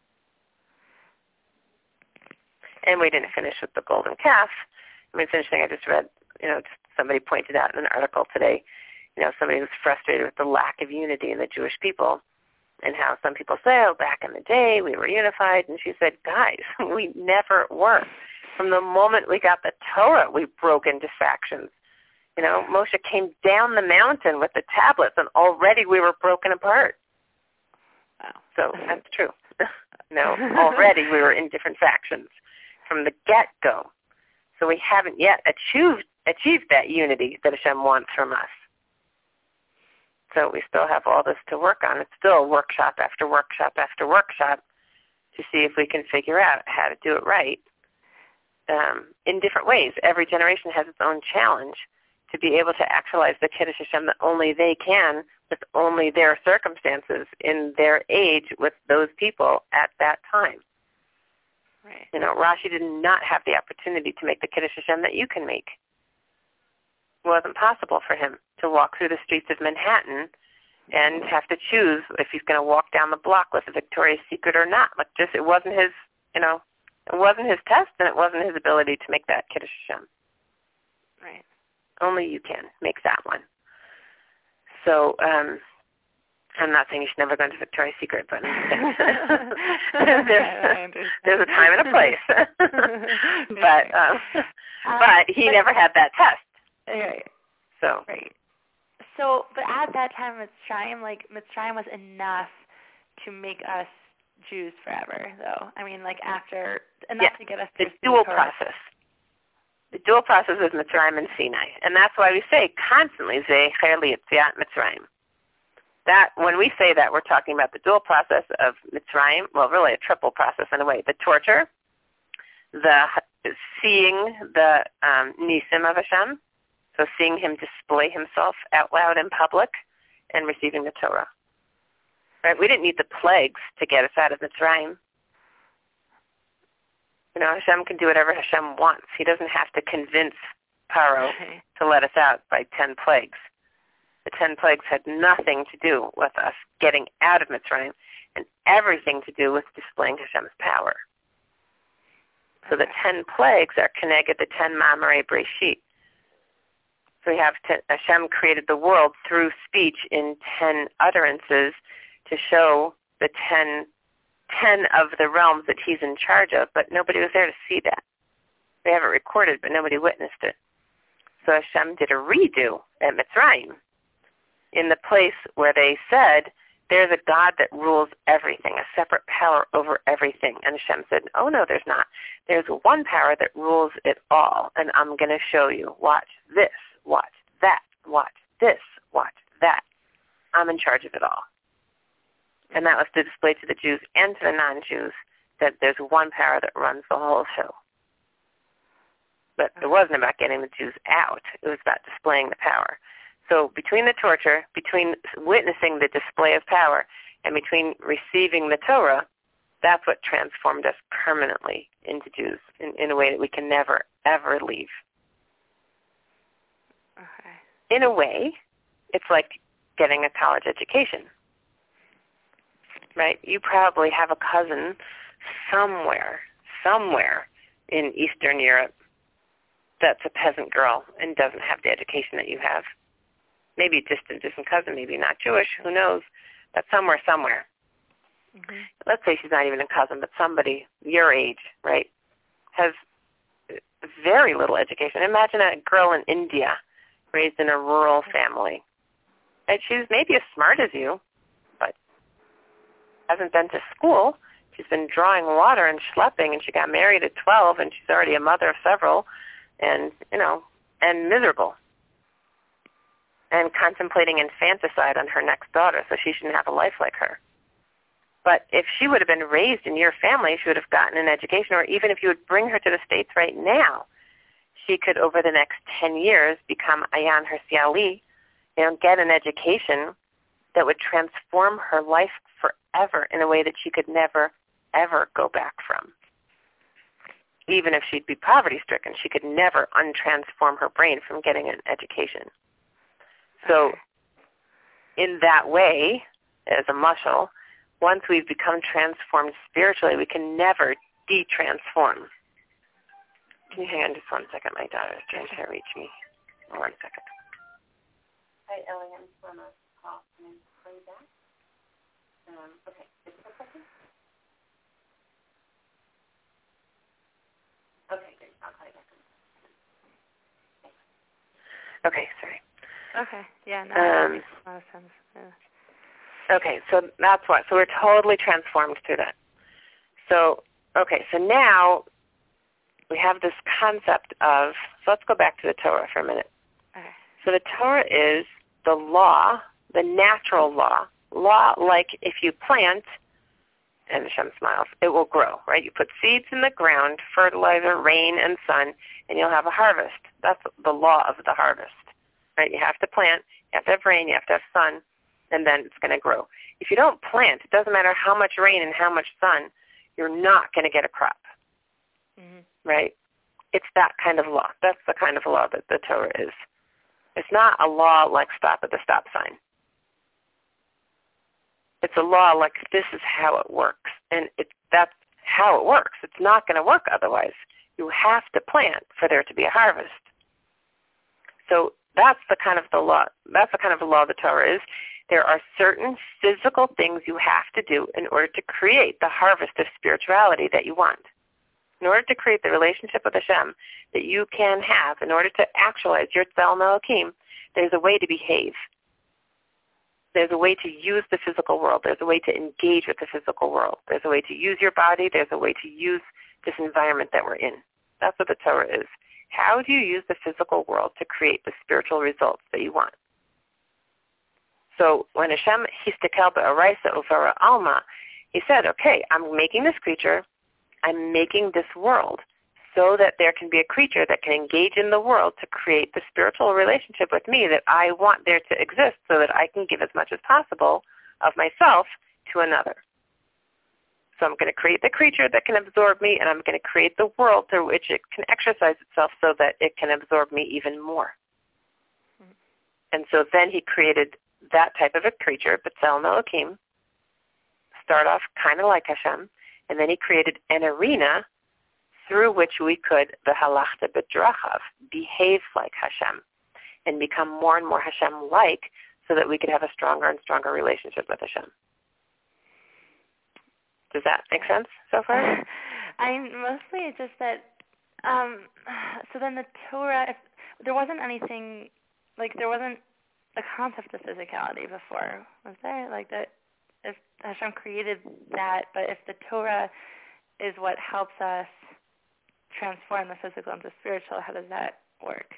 And we didn't finish with the golden calf. I mean, it's interesting, I just read, just somebody pointed out in an article today, somebody was frustrated with the lack of unity in the Jewish people, and how some people say, oh, back in the day we were unified. And she said, guys, we never were. From the moment we got the Torah, we broke into factions. Moshe came down the mountain with the tablets, and already we were broken apart. Wow. So that's true. Already we were in different factions from the get-go. So we haven't yet achieved that unity that Hashem wants from us. So we still have all this to work on. It's still workshop after workshop after workshop to see if we can figure out how to do it right in different ways. Every generation has its own challenge to be able to actualize the Kiddush Hashem that only they can with only their circumstances in their age with those people at that time. Right. Rashi did not have the opportunity to make the Kiddush Hashem that you can make. It wasn't possible for him to walk through the streets of Manhattan and have to choose if he's going to walk down the block with a Victoria's Secret or not. It wasn't his, it wasn't his test, and it wasn't his ability to make that Kiddush Hashem. Right. Only you can make that one. So I'm not saying you should never go into Victoria's Secret, but there's a time and a place. but he never had that test. Right. So. Right. So, but at that time, Mitzrayim was enough to make us Jews forever, though. I mean, after enough to get us the dual process. The dual process is Mitzrayim and Sinai, and that's why we say constantly Zecher L'Yetziat Mitzrayim. That when we say that, we're talking about the dual process of Mitzrayim, well, really a triple process in a way. The torture, the seeing the nisim of Hashem, so seeing him display himself out loud in public, and receiving the Torah. Right? We didn't need the plagues to get us out of Mitzrayim. You know, Hashem can do whatever Hashem wants. He doesn't have to convince Paro to let us out by 10 plagues. The 10 plagues had nothing to do with us getting out of Mitzrayim and everything to do with displaying Hashem's power. So the 10 plagues are connected the 10 Ma'amarei Breshit. So we have Hashem created the world through speech in 10 utterances to show the 10 of the realms that he's in charge of, but nobody was there to see that. They have it recorded, but nobody witnessed it. So Hashem did a redo at Mitzrayim in the place where they said, there's a God that rules everything, a separate power over everything. And Hashem said, oh, no, there's not. There's one power that rules it all, and I'm going to show you. Watch this, watch that, watch this, watch that. I'm in charge of it all. And that was to display to the Jews and to the non-Jews that there's one power that runs the whole show. But it wasn't about getting the Jews out. It was about displaying the power. So between the torture, between witnessing the display of power, and between receiving the Torah, that's what transformed us permanently into Jews in a way that we can never, ever leave. Okay. In a way, it's like getting a college education. Right? You probably have a cousin somewhere in Eastern Europe that's a peasant girl and doesn't have the education that you have. Maybe just a distant cousin, maybe not Jewish, who knows, but somewhere. Mm-hmm. Let's say she's not even a cousin, but somebody your age, right, has very little education. Imagine a girl in India raised in a rural family. And she's maybe as smart as you, but hasn't been to school. She's been drawing water and schlepping, and she got married at 12, and she's already a mother of several, and, and miserable, and contemplating infanticide on her next daughter, so she shouldn't have a life like her. But if she would have been raised in your family, she would have gotten an education, or even if you would bring her to the States right now, she could, over the next 10 years, become Ayan Hersiali, get an education that would transform her life forever in a way that she could never, ever go back from. Even if she'd be poverty-stricken, she could never untransform her brain from getting an education. So in that way, as a mushal, once we've become transformed spiritually, we can never de-transform. Can you hang on just 1 second? My daughter is trying to reach me. 1 second. Hi, Ellie. I'm just on a call. Can I call you back? Okay. Is this a question? Okay, good. I'll call you back. Okay, sorry. Okay. Yeah, no, that makes a lot of sense. Yeah. Okay, so that's what. So we're totally transformed through that. So now we have this concept of, so let's go back to the Torah for a minute. Okay. So the Torah is the law, the natural law like if you plant, and Hashem smiles, it will grow, right? You put seeds in the ground, fertilizer, rain, and sun, and you'll have a harvest. That's the law of the harvest, right? You have to plant, you have to have rain, you have to have sun, and then it's going to grow. If you don't plant, it doesn't matter how much rain and how much sun, you're not going to get a crop, right? It's that kind of law. That's the kind of law that the Torah is. It's not a law like stop at the stop sign. It's a law like this is how it works, and that's how it works. It's not going to work otherwise. You have to plant for there to be a harvest. So that's the kind of the law. That's the kind of the law the Torah is. There are certain physical things you have to do in order to create the harvest of spirituality that you want. In order to create the relationship with Hashem that you can have, in order to actualize your Tzelem Elokim, there's a way to behave. There's a way to use the physical world. There's a way to engage with the physical world. There's a way to use your body. There's a way to use this environment that we're in. That's what the Torah is. How do you use the physical world to create the spiritual results that you want? So when Hashem histekel ba'araisa uvara alma, he said, okay, I'm making this creature, I'm making this world so that there can be a creature that can engage in the world to create the spiritual relationship with me that I want there to exist so that I can give as much as possible of myself to another. So I'm going to create the creature that can absorb me, and I'm going to create the world through which it can exercise itself so that it can absorb me even more. And so then he created that type of a creature, B'Tselem Elokim, start off kind of like Hashem, and then he created an arena through which we could, v'halachta b'drachav, behave like Hashem, and become more and more Hashem-like so that we could have a stronger and stronger relationship with Hashem. Does that make sense so far? Mostly it's just that, so then the Torah, if there wasn't anything, like there wasn't a concept of physicality before, was there? Like that, if Hashem created that, but if the Torah is what helps us transform the physical into spiritual, how does that work?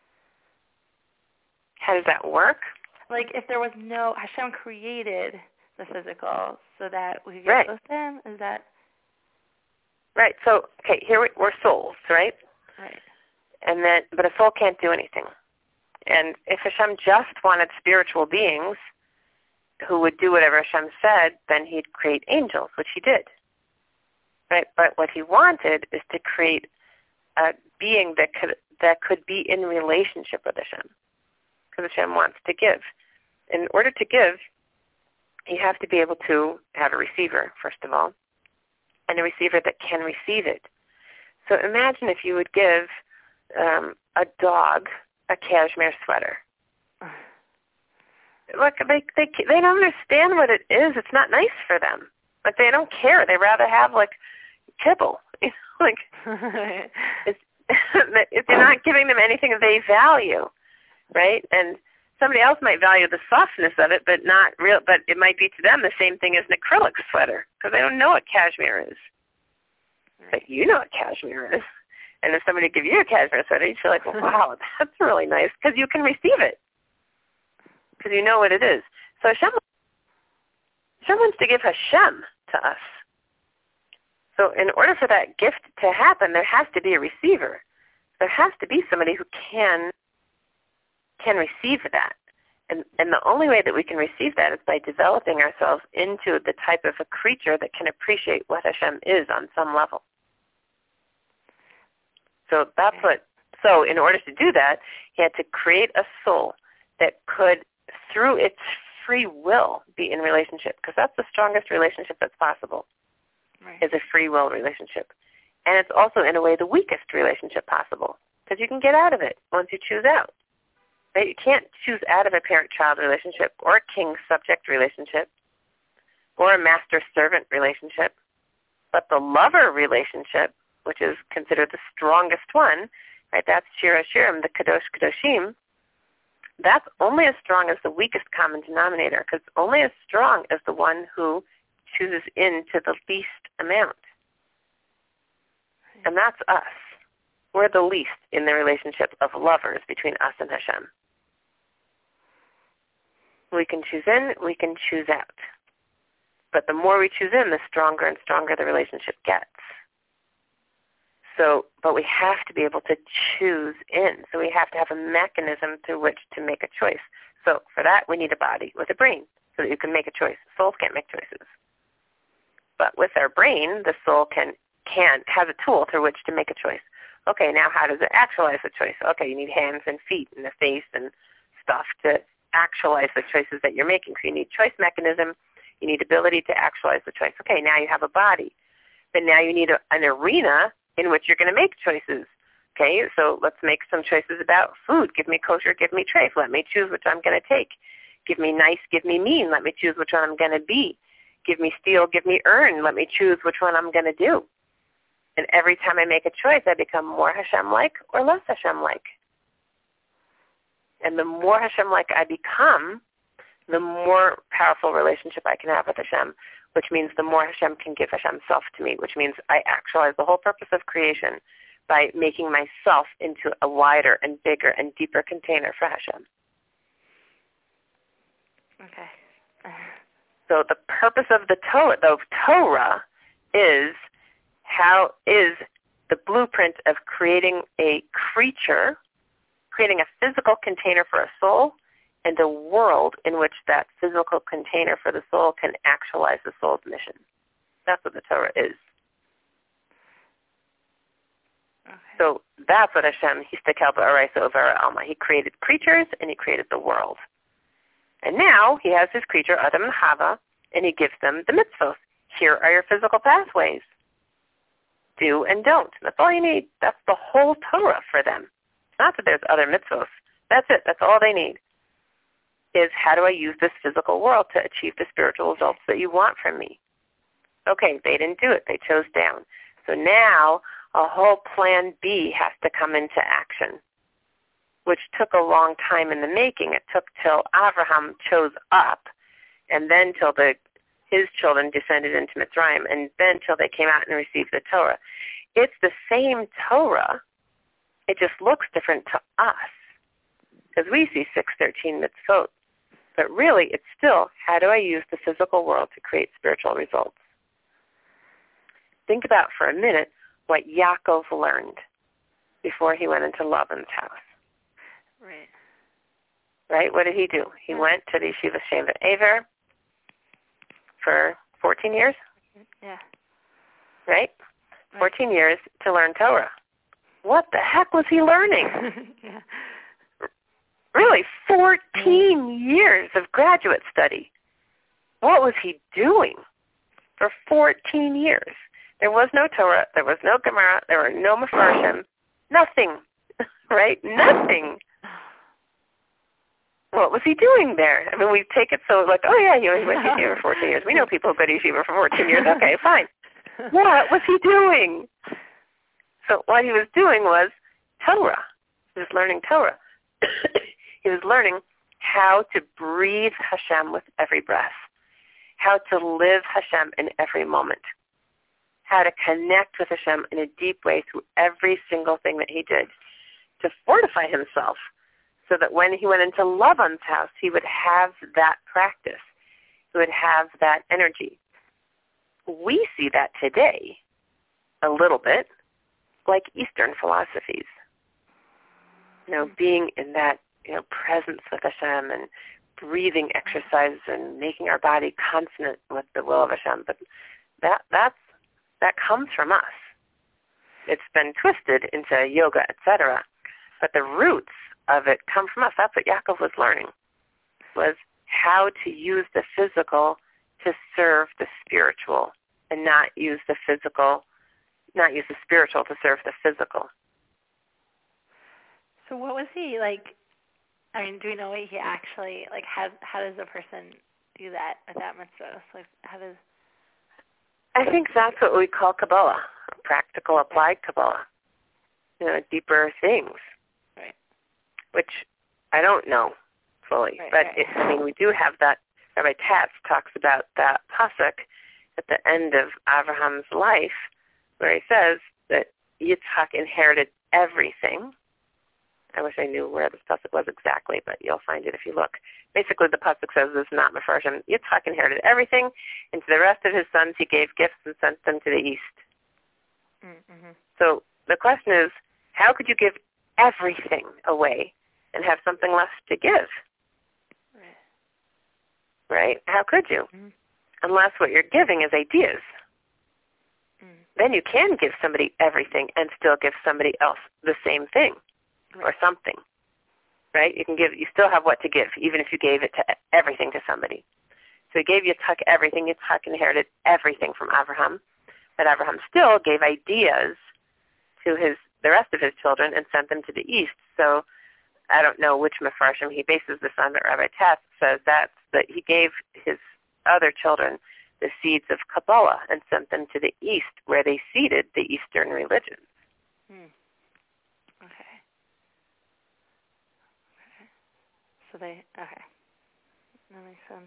How does that work? Like if there was no, Hashem created the physical so that we could get close to him, is that? Right, so, okay, here we're souls, right? Right. And then, but a soul can't do anything. And if Hashem just wanted spiritual beings who would do whatever Hashem said, then he'd create angels, which he did. Right? But what he wanted is to create a being that could be in relationship with Hashem. Because Hashem wants to give. In order to give, you have to be able to have a receiver, first of all, and a receiver that can receive it. So imagine if you would give a dog a cashmere sweater. Look, they don't understand what it is. It's not nice for them. But they don't care. They rather have, like, kibble. Like, if you're not giving them anything they value, right? And somebody else might value the softness of it, but not real. But it might be to them the same thing as an acrylic sweater because they don't know what cashmere is. But you know what cashmere is. And if somebody give you a cashmere sweater, you feel like, well, wow, that's really nice because you can receive it because you know what it is. So Hashem wants to give Hashem to us. So in order for that gift to happen, there has to be a receiver. There has to be somebody who can receive that. And the only way that we can receive that is by developing ourselves into the type of a creature that can appreciate what Hashem is on some level. So that's so in order to do that, he had to create a soul that could, through its free will, be in relationship, because that's the strongest relationship that's possible, is a free will relationship. And it's also, in a way, the weakest relationship possible, because you can get out of it once you choose out. Right? You can't choose out of a parent-child relationship or a king-subject relationship or a master-servant relationship. But the lover relationship, which is considered the strongest one, right? That's Shir HaShirim, the Kadosh Kadoshim. That's only as strong as the weakest common denominator, because only as strong as the one who chooses into the least amount. And that's us. We're the least in the relationship of lovers between us and Hashem. We can choose in, we can choose out. But the more we choose in, the stronger and stronger the relationship gets. So, but we have to be able to choose in. So we have to have a mechanism through which to make a choice. So for that, we need a body with a brain so that you can make a choice. Souls can't make choices. But with our brain, the soul has a tool through which to make a choice. Okay, now how does it actualize the choice? Okay, you need hands and feet and a face and stuff to actualize the choices that you're making. So you need choice mechanism. You need ability to actualize the choice. Okay, now you have a body. But now you need an arena in which you're going to make choices. Okay, so let's make some choices about food. Give me kosher, give me treif. Let me choose which I'm going to take. Give me nice, give me mean. Let me choose which one I'm going to be. Give me steal, give me earn. Let me choose which one I'm going to do. And every time I make a choice, I become more Hashem-like or less Hashem-like. And the more Hashem-like I become, the more powerful relationship I can have with Hashem, which means the more Hashem can give Hashem self to me, which means I actualize the whole purpose of creation by making myself into a wider and bigger and deeper container for Hashem. Okay. So the purpose of the Torah is the blueprint of creating a creature, creating a physical container for a soul, and a world in which that physical container for the soul can actualize the soul's mission. That's what the Torah is. Okay. So that's what Hashem, Histakel ba'araisa uvera alma. He created creatures and he created the world. And now he has his creature, Adam and Chava, and he gives them the mitzvot. Here are your physical pathways. Do and don't. That's all you need. That's the whole Torah for them. Not that there's other mitzvot. That's it. That's all they need. Is how do I use this physical world to achieve the spiritual results that you want from me? Okay, they didn't do it. They chose down. So now a whole plan B has to come into action, which took a long time in the making. It took till Abraham chose up, and then till his children descended into Mitzrayim, and then till they came out and received the Torah. It's the same Torah. It just looks different to us, because we see 613 mitzvot. But really, it's still, how do I use the physical world to create spiritual results? Think about for a minute what Yaakov learned before he went into Laban's house. Right. Right? What did he do? He went to the Yeshiva Shem Aver for 14 years? Yeah. Right? 14 years to learn Torah. What the heck was he learning? Yeah. Really, 14 years of graduate study. What was he doing for 14 years? There was no Torah. There was no Gemara. There were no Mefarshim. Nothing. Right? Nothing. What was he doing there? I mean, we take it so like, oh, yeah, he went to yeshiva for 14 years. We know people who go to yeshiva for 14 years. Okay, fine. What was he doing? So what he was doing was Torah. He was learning Torah. He was learning how to breathe Hashem with every breath, how to live Hashem in every moment, how to connect with Hashem in a deep way through every single thing that he did, to fortify himself so that when he went into Laban's house, he would have that practice. He would have that energy. We see that today a little bit, like Eastern philosophies. Being in that, presence with Hashem and breathing exercises and making our body consonant with the will of Hashem. But that comes from us. It's been twisted into yoga, etc. But the roots of it come from us. That's what Yaakov was learning, was how to use the physical to serve the spiritual and not use the spiritual to serve the physical. So what was he like? I mean, do we know what he actually like? How does a person do that with that mitzvah? Like, how does? I think that's what we call Kabbalah, practical applied Kabbalah. Deeper things, right? Which I don't know fully, but we do have that. Rabbi Tatz talks about that pasuk at the end of Abraham's life, where he says that Yitzchak inherited everything. I wish I knew where this pasuk was exactly, but you'll find it if you look. Basically, the pasuk says this is not Mefarshim. Yitzchak inherited everything, and to the rest of his sons he gave gifts and sent them to the east. Mm-hmm. So the question is, how could you give everything away and have something left to give? Right? How could you? Mm-hmm. Unless what you're giving is ideas. Then you can give somebody everything and still give somebody else the same thing. Or something, right? You still have what to give, even if you gave it to everything to somebody. So he gave Yitzchak everything. Yitzchak inherited everything from Abraham, but Abraham still gave ideas to the rest of his children and sent them to the east. So I don't know which Mefarshim he bases this on, but Rabbi Tatz says that he gave his other children the seeds of Kabbalah and sent them to the east, where they seeded the Eastern religions. Okay. So that makes sense.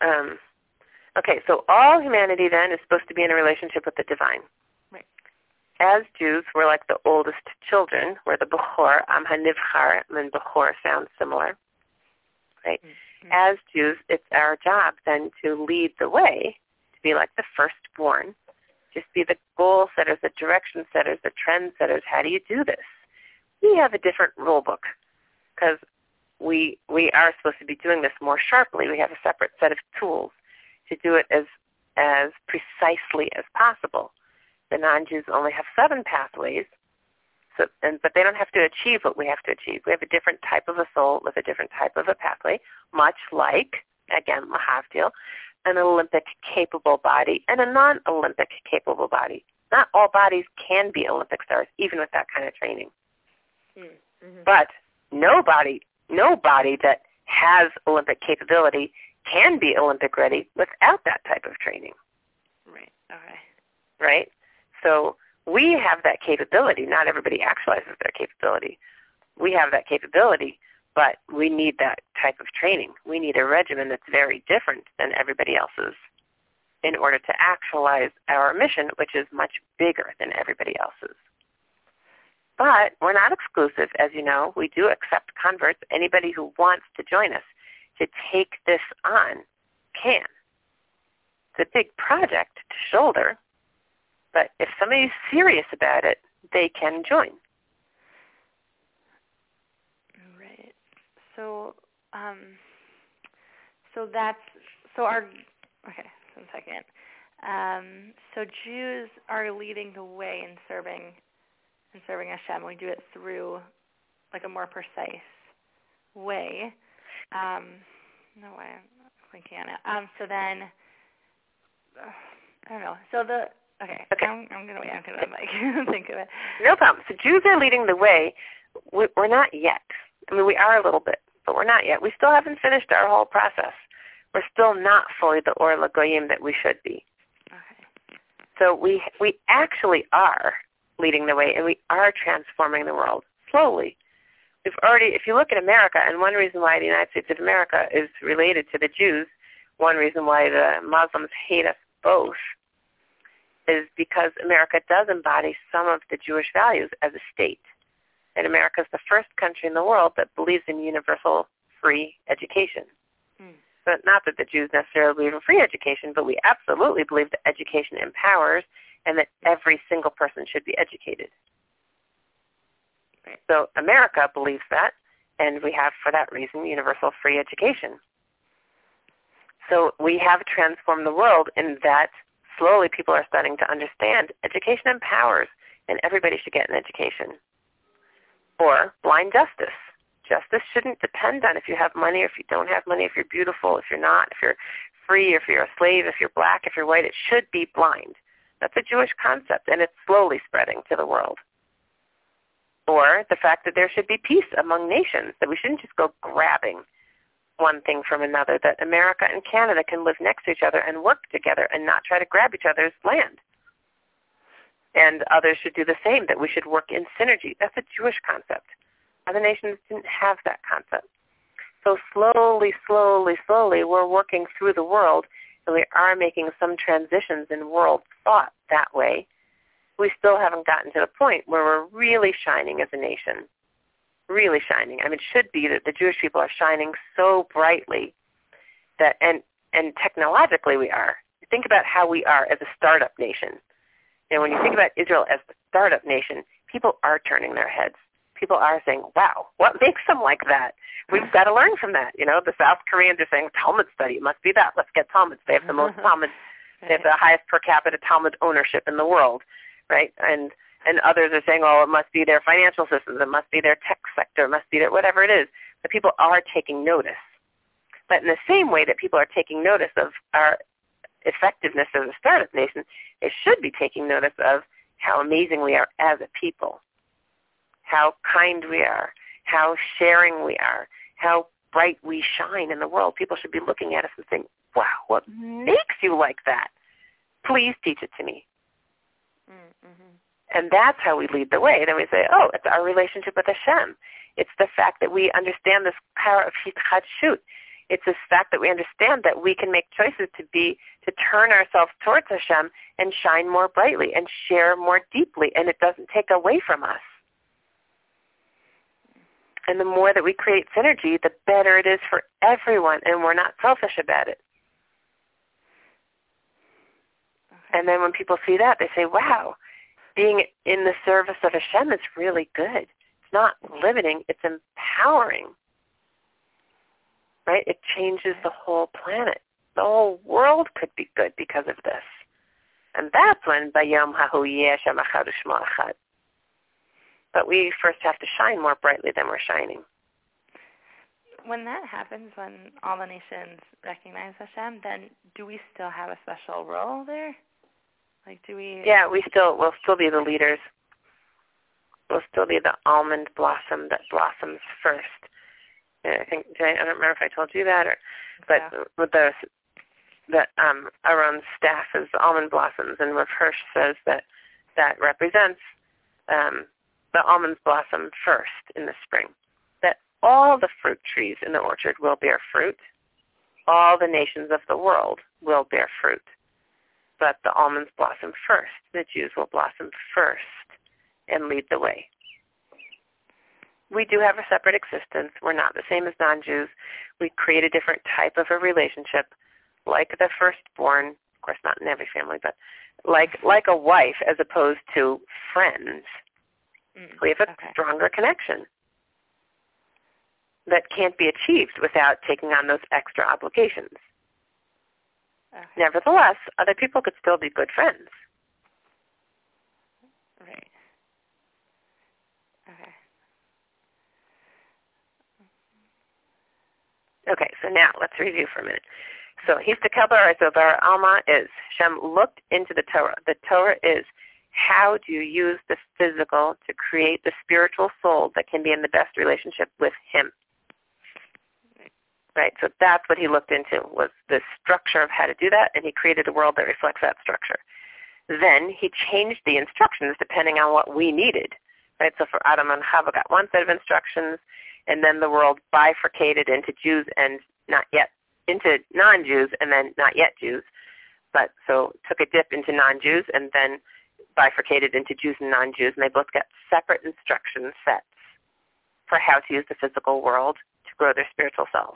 So all humanity then is supposed to be in a relationship with the divine. Right. as Jews, we're like the oldest children. We're the Bechor, Am HaNivchar, and Bechor sounds similar. Right? Mm-hmm. As Jews, it's our job then to lead the way, to be like the firstborn, just be the goal setters, the direction setters, the trend setters. How do you do this? We have a different rule book because we are supposed to be doing this more sharply. We have a separate set of tools to do it as precisely as possible. The non-Jews only have 7 pathways, but they don't have to achieve what we have to achieve. We have a different type of a soul with a different type of a pathway, much like, again, lahavdil, an Olympic-capable body and a non-Olympic-capable body. Not all bodies can be Olympic stars, even with that kind of training. Mm-hmm. But no body that has Olympic capability can be Olympic ready without that type of training. Right. Okay. Right? So we have that capability. Not everybody actualizes their capability. We have that capability, but we need that type of training. We need a regimen that's very different than everybody else's in order to actualize our mission, which is much bigger than everybody else's. But we're not exclusive, as you know. We do accept converts. Anybody who wants to join us to take this on can. It's a big project to shoulder, but if somebody's serious about it, they can join. Right. So, one second. So Jews are leading the way in serving Hashem. We do it through like a more precise way. No way, I'm thinking on it. So then, I don't know. So okay. I'm gonna wait. I'm gonna like think of it. No problem. So Jews are leading the way. We're not yet. I mean, we are a little bit, but we're not yet. We still haven't finished our whole process. We're still not fully the Or LaGoyim that we should be. Okay. So we actually are leading the way, and we are transforming the world slowly. We've already, if you look at America, and one reason why the United States of America is related to the Jews, one reason why the Muslims hate us both, is because America does embody some of the Jewish values as a state. And America is the first country in the world that believes in universal free education. But not that the Jews necessarily believe in free education, but we absolutely believe that education empowers and that every single person should be educated. So America believes that, and we have, for that reason, universal free education. So we have transformed the world in that slowly people are starting to understand education empowers, and everybody should get an education. Or blind justice. Justice shouldn't depend on if you have money or if you don't have money, if you're beautiful, if you're not, if you're free, if you're a slave, if you're black, if you're white. It should be blind. That's a Jewish concept, and it's slowly spreading to the world. Or the fact that there should be peace among nations, that we shouldn't just go grabbing one thing from another, that America and Canada can live next to each other and work together and not try to grab each other's land. And others should do the same, that we should work in synergy. That's a Jewish concept. Other nations didn't have that concept. So slowly, we're working through the world, and we are making some transitions in world thought that way. We still haven't gotten to the point where we're really shining as a nation, really shining. I mean, it should be that the Jewish people are shining so brightly that, and technologically we are. Think about how we are as a startup nation. You know, when you think about Israel as a startup nation, people are turning their heads. People are saying, wow, what makes them like that? We've got to learn from that. You know, the South Koreans are saying Talmud study. It must be that. Let's get Talmuds. They have the most Talmud. They have the highest per capita Talmud ownership in the world, right? And others are saying, oh, it must be their financial systems. It must be their tech sector. It must be their whatever it is. But people are taking notice. But in the same way that people are taking notice of our effectiveness as a startup nation, they should be taking notice of how amazing we are as a people, how kind we are, how sharing we are, how bright we shine in the world. People should be looking at us and saying, wow, what makes you like that? Please teach it to me. Mm-hmm. And that's how we lead the way. Then we say, oh, it's our relationship with Hashem. It's the fact that we understand this power of Hitchadshut. It's this fact that we understand that we can make choices to turn ourselves towards Hashem and shine more brightly and share more deeply, and it doesn't take away from us. And the more that we create synergy, the better it is for everyone, and we're not selfish about it. Okay. And then when people see that, they say, wow, being in the service of Hashem is really good. It's not limiting, it's empowering. Right? It changes the whole planet. The whole world could be good because of this. And that's when Bayom Hahu Yeh Hashem Echad U'Shmo Echad. But we first have to shine more brightly than we're shining. When that happens, when all the nations recognize Hashem, then do we still have a special role there? Like, do we? Yeah, we'll still be the leaders. We'll still be the almond blossom that blossoms first. And I think I don't remember if I told you that, but with Aaron's staff is almond blossoms, and Rav Hirsch says that represents the almonds blossom first in the spring. That all the fruit trees in the orchard will bear fruit. All the nations of the world will bear fruit. But the almonds blossom first. The Jews will blossom first and lead the way. We do have a separate existence. We're not the same as non-Jews. We create a different type of a relationship, like the firstborn, of course not in every family, but like a wife as opposed to friends. We have a stronger connection that can't be achieved without taking on those extra obligations. Okay. Nevertheless, other people could still be good friends. Right. Okay. Okay, so now let's review for a minute. So Histakelbar Bar Alma is Hashem looked into the Torah. The Torah is how do you use the physical to create the spiritual soul that can be in the best relationship with Him. Right, so that's what he looked into, was the structure of how to do that, and he created a world that reflects that structure. Then he changed the instructions depending on what we needed. Right, so for Adam and Chava got one set of instructions, and then the world bifurcated into Jews and not yet, into non-Jews and then not yet Jews. But so took a dip into non-Jews and then bifurcated into Jews and non-Jews, and they both got separate instruction sets for how to use the physical world to grow their spiritual selves.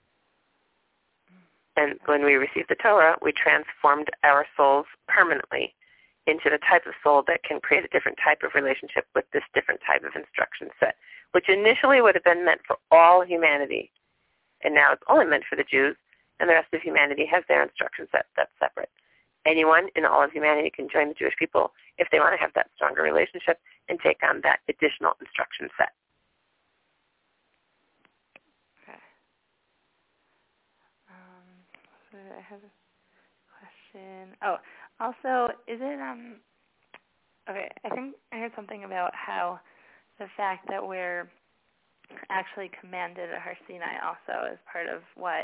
And when we received the Torah, we transformed our souls permanently into the type of soul that can create a different type of relationship with this different type of instruction set, which initially would have been meant for all humanity. And now it's only meant for the Jews, and the rest of humanity has their instruction set that's separate. Anyone in all of humanity can join the Jewish people if they want to have that stronger relationship and take on that additional instruction set. I have a question. Oh, also, is it, okay, I think I heard something about how the fact that we're actually commanded at Har Sinai also is part of what,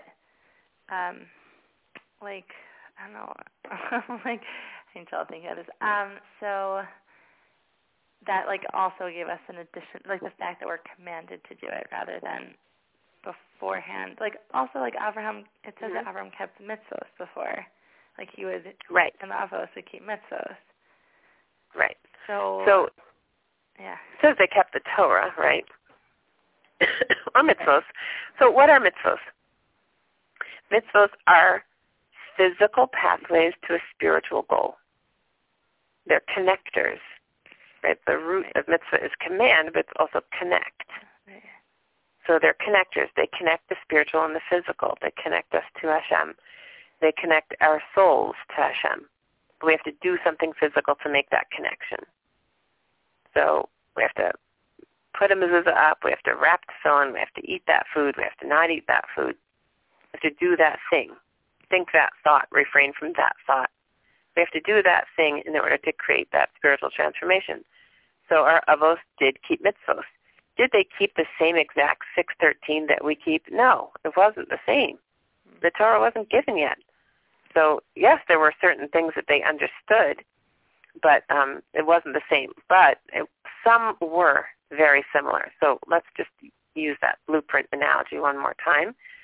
like, I don't know, like, I'm trying to think of this. So that, like, also gave us an addition, like, the fact that we're commanded to do it rather than beforehand. Like, also, like, Abraham, it says that Abraham kept mitzvos before. Like, he would, right, and the Avos would keep mitzvos. Right. So yeah. It says they kept the Torah, right? Or mitzvos. So what are mitzvos? Mitzvos are physical pathways to a spiritual goal. They're connectors. Right? The root of mitzvah is command, but it's also connect. Right. So they're connectors. They connect the spiritual and the physical. They connect us to Hashem. They connect our souls to Hashem. We have to do something physical to make that connection. So we have to put a mezuzah up. We have to wrap the tefillin. We have to eat that food. We have to not eat that food. We have to do that thing. Think that thought. Refrain from that thought. We have to do that thing in order to create that spiritual transformation. So our avos did keep mitzvos. Did they keep the same exact 613 that we keep? No, it wasn't the same. The Torah wasn't given yet. So, yes, there were certain things that they understood, but it wasn't the same. But some were very similar. So let's just use that blueprint analogy one more time.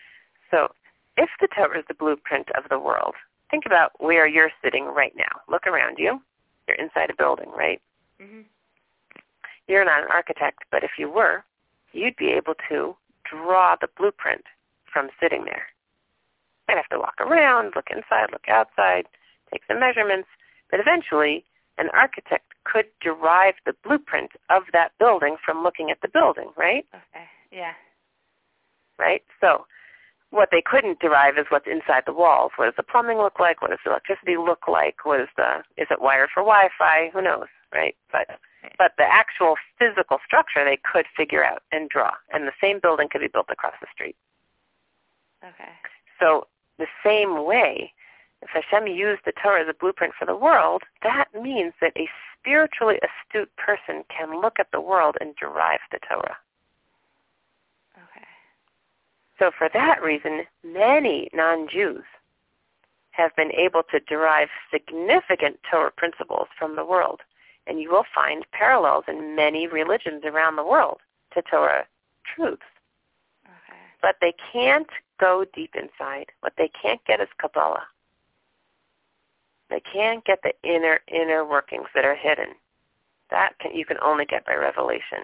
So if the Torah is the blueprint of the world, think about where you're sitting right now. Look around you. You're inside a building, right? Mhm. You're not an architect, but if you were, you'd be able to draw the blueprint from sitting there. You'd have to walk around, look inside, look outside, take some measurements, but eventually an architect could derive the blueprint of that building from looking at the building, right? Okay. Yeah. Right? So what they couldn't derive is what's inside the walls. What does the plumbing look like? What does the electricity look like? Is it wired for Wi-Fi? Who knows, right? But the actual physical structure they could figure out and draw, and the same building could be built across the street. Okay. So the same way, if Hashem used the Torah as a blueprint for the world, that means that a spiritually astute person can look at the world and derive the Torah. Okay. So for that reason, many non-Jews have been able to derive significant Torah principles from the world. And you will find parallels in many religions around the world to Torah truths. Okay. But they can't go deep inside. What they can't get is Kabbalah. They can't get the inner workings that are hidden. You can only get by revelation.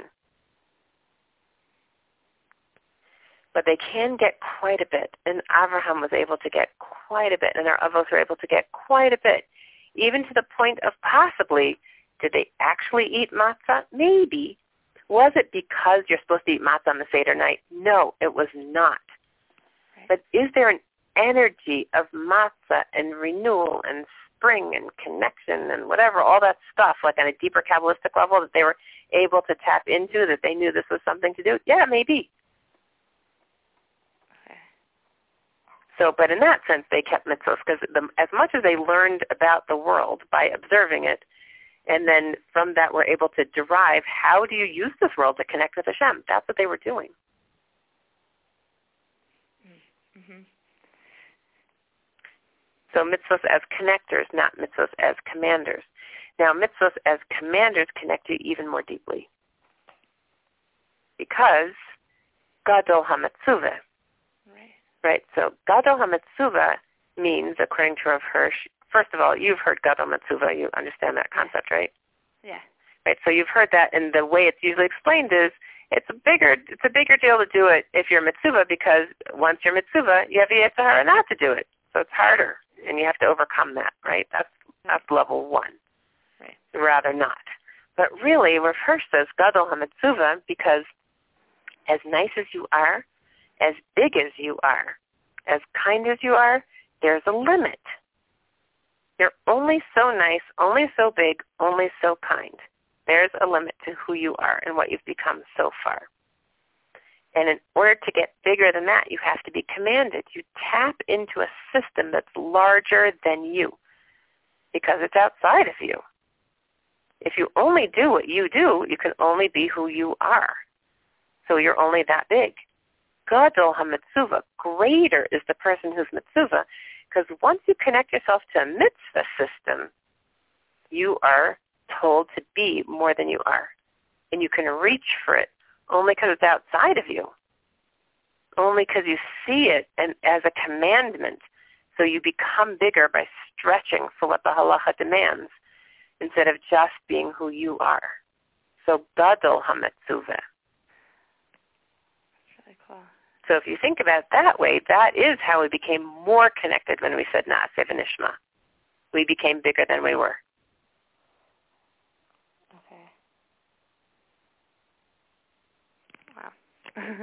But they can get quite a bit, and Abraham was able to get quite a bit, and our Avos were able to get quite a bit, even to the point of possibly, did they actually eat matzah? Maybe. Was it because you're supposed to eat matzah on the Seder night? No, it was not. Right. But is there an energy of matzah and renewal and spring and connection and whatever, all that stuff, like on a deeper Kabbalistic level that they were able to tap into, that they knew this was something to do? Yeah, maybe. Okay. So, but in that sense, they kept mitzvahs, because as much as they learned about the world by observing it, and then from that were able to derive how do you use this world to connect with Hashem. That's what they were doing. Mm-hmm. So mitzvahs as connectors, not mitzvahs as commanders. Now mitzvahs as commanders connect you even more deeply. Because Gadol HaMetzuvah. Right? So Gadol HaMetzuvah means, according to Rav Hirsch, first of all, you've heard Gadol Metzuvah. You understand that concept, right? Yeah. Right. So you've heard that, and the way it's usually explained is it's a bigger deal to do it if you're Metzuvah, because once you're Metzuvah, you have the Yetzer Hara not to do it. So it's harder, and you have to overcome that, right? That's level one. Right. Rather not. But really, Rav Hirsch says Gadol HaMetzuvah because as nice as you are, as big as you are, as kind as you are, there's a limit. You're only so nice, only so big, only so kind. There's a limit to who you are and what you've become so far. And in order to get bigger than that, you have to be commanded. You tap into a system that's larger than you because it's outside of you. If you only do what you do, you can only be who you are. So you're only that big. Gadol HaMetzuvah, greater is the person who's Metzuvah, because once you connect yourself to a mitzvah system, you are told to be more than you are. And you can reach for it only because it's outside of you, only because you see it and as a commandment. So you become bigger by stretching for what the halacha demands instead of just being who you are. So Gadol HaMetzuvah. Cool. So if you think about it that way, that is how we became more connected when we said Na'aseh V'Nishma. We became bigger than we were. Okay. Wow.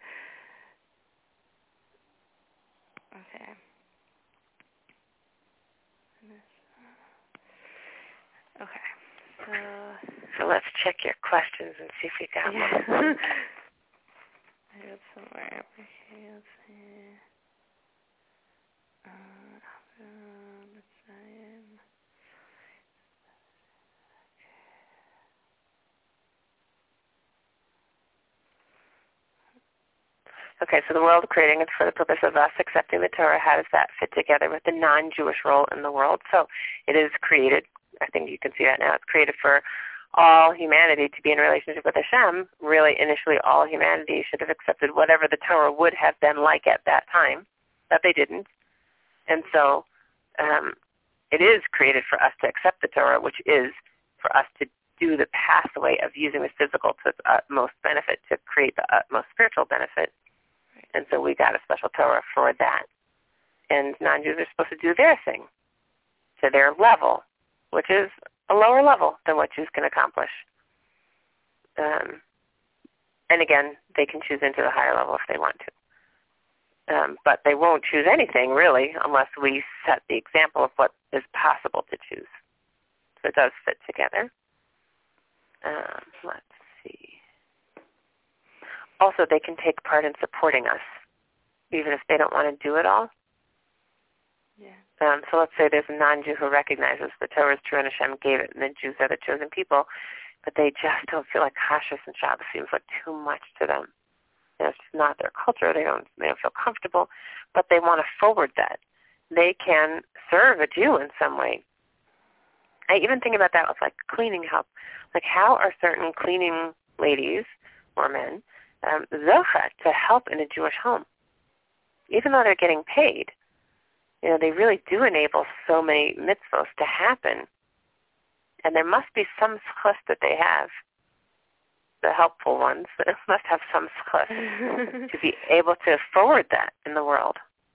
Okay. Okay. So let's check your questions and see if we got one. I got somewhere over here. Let's see. Okay, so the world creating it for the purpose of us accepting the Torah. How does that fit together with the non-Jewish role in the world? So it is created. I think you can see that now. It's created for all humanity to be in relationship with Hashem, really initially all humanity should have accepted whatever the Torah would have been like at that time, but they didn't. And so it is created for us to accept the Torah, which is for us to do the pathway of using the physical to its utmost benefit to create the utmost spiritual benefit. And so we got a special Torah for that. And non-Jews are supposed to do their thing to their level, which is a lower level than what Jews can accomplish. And again, they can choose into the higher level if they want to. But they won't choose anything, really, unless we set the example of what is possible to choose. So it does fit together. Let's see. Also, they can take part in supporting us, even if they don't want to do it all. Yeah. So let's say there's a non-Jew who recognizes the Torah is true and Hashem gave it, and the Jews are the chosen people, but they just don't feel like Kashrus and Shabbos seems like too much to them. It's just not their culture. They don't feel comfortable, but they want to forward that. They can serve a Jew in some way. I even think about that with like cleaning help. Like how are certain cleaning ladies or men zocha to help in a Jewish home, even though they're getting paid? They really do enable so many mitzvos to happen. And there must be some schus that they have, the helpful ones, that must have some schus to be able to forward that in the world.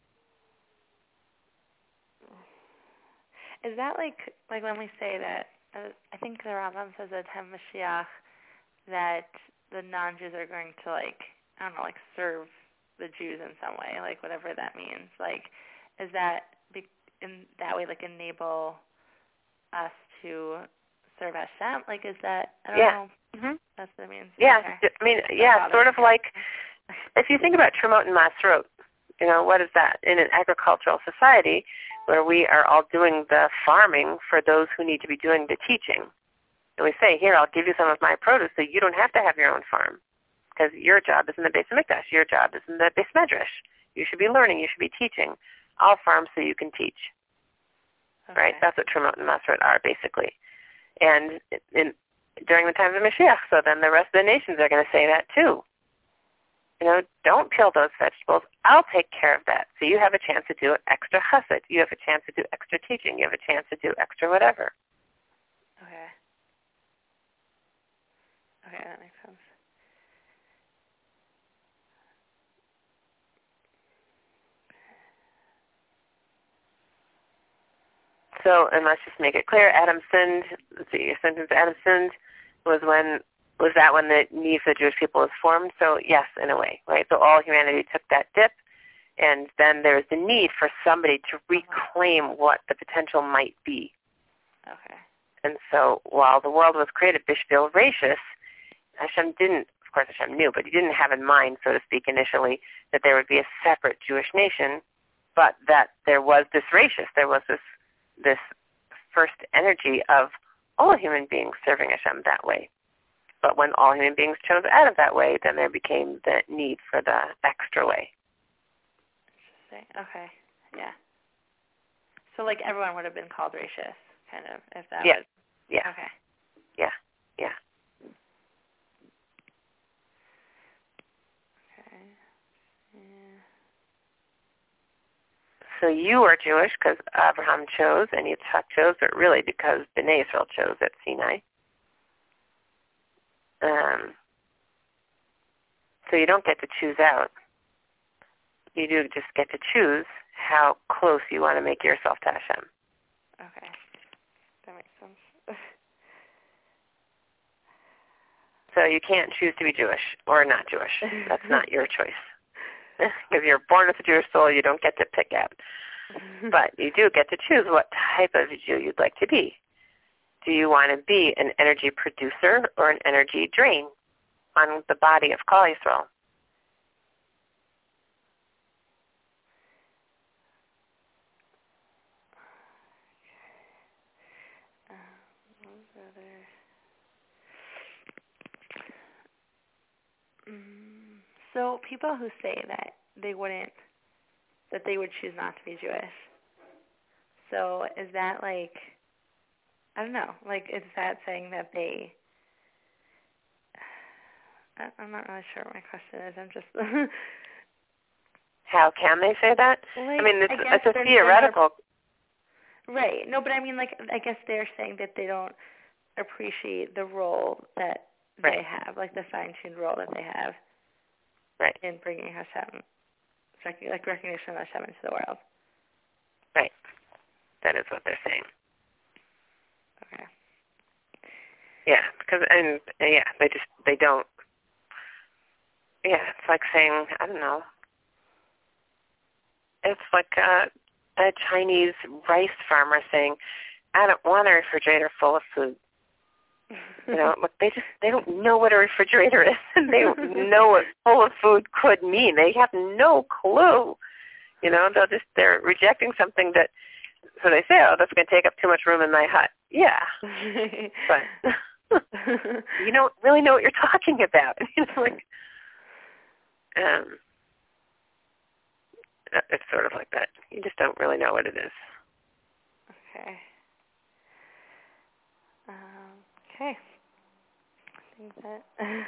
Is that like when we say that, I think the Rambam says at Hem Mashiach that the non-Jews are going to serve the Jews in some way, like whatever that means. Like, is that in that way enable us to serve Hashem? Like, is that, I don't know. Mm-hmm. That's what it means. Yeah, okay. I mean, sort of like, if you think about Tremot and Masrot, what is that? In an agricultural society where we are all doing the farming for those who need to be doing the teaching. And we say, here, I'll give you some of my produce so you don't have to have your own farm, because your job is in the Beis Hamikdash. Your job is in the Beis Medrash. You should be learning. You should be teaching. I'll farm so you can teach. Okay. Right? That's what Tremot and Masrot are, basically. And during the times of Mashiach, so then the rest of the nations are going to say that too. Don't peel those vegetables. I'll take care of that. So you have a chance to do extra chesed. You have a chance to do extra teaching. You have a chance to do extra whatever. Okay. Okay, that makes sense. So, and let's just make it clear, Adam sinned. Let's see, your sentence, Adam sinned, was when the need for the Jewish people was formed? So yes, in a way, right? So all humanity took that dip, and then there's the need for somebody to reclaim what the potential might be. Okay. And so while the world was created bishvil rashis, Hashem didn't, of course Hashem knew, but he didn't have in mind, so to speak, initially, that there would be a separate Jewish nation, but that there was this rashis, there was this first energy of all human beings serving Hashem that way. But when all human beings chose out of that way, then there became the need for the extra way. Interesting. Okay. Yeah. So everyone would have been called rashis, kind of, if that was. Yeah. Okay. Yeah. Okay. Yeah. So you are Jewish because Abraham chose and Yitzhak chose, but really because Bnei Israel chose at Sinai. So you don't get to choose out. You do just get to choose how close you want to make yourself to Hashem. Okay. That makes sense. So you can't choose to be Jewish or not Jewish. That's not your choice. If you're born with a Jewish soul, you don't get to pick out. But you do get to choose what type of Jew you'd like to be. Do you want to be an energy producer or an energy drain on the body of Klal Yisrael? So people who say that they would choose not to be Jewish. So is that I don't know, is that saying that they I'm not really sure what my question is. I'm just How can they say that? like, I mean, it's a they're theoretical. Right. No, but I mean, like, I guess they're saying that they don't appreciate the role that they have, like the fine-tuned role that they have in bringing Hashem, like recognition of Hashem into the world. Right. That is what they're saying. Okay. Yeah, because they don't. Yeah, it's like saying, I don't know. It's like a Chinese rice farmer saying, I don't want a refrigerator full of food. You know, look, they don't know what a refrigerator is, and they don't know what full of food could mean. They have no clue. You know, they're rejecting something that, so they say, oh, that's going to take up too much room in my hut. Yeah, but you don't really know what you're talking about. You know, like, it's sort of like that. You just don't really know what it is. Okay. Okay. I think that.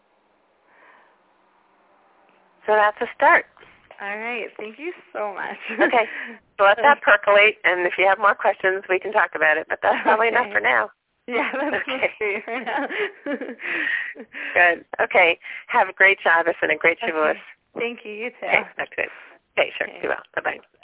So that's a start. All right. Thank you so much. Okay. So let that percolate, and if you have more questions, we can talk about it. But that's probably enough for now. Yeah, that's okay for now. Good. Okay. Have a great Shabbos and a great Shavuos. Thank you. You too. Okay. That's good. Okay, sure. Okay. You will. Bye-bye.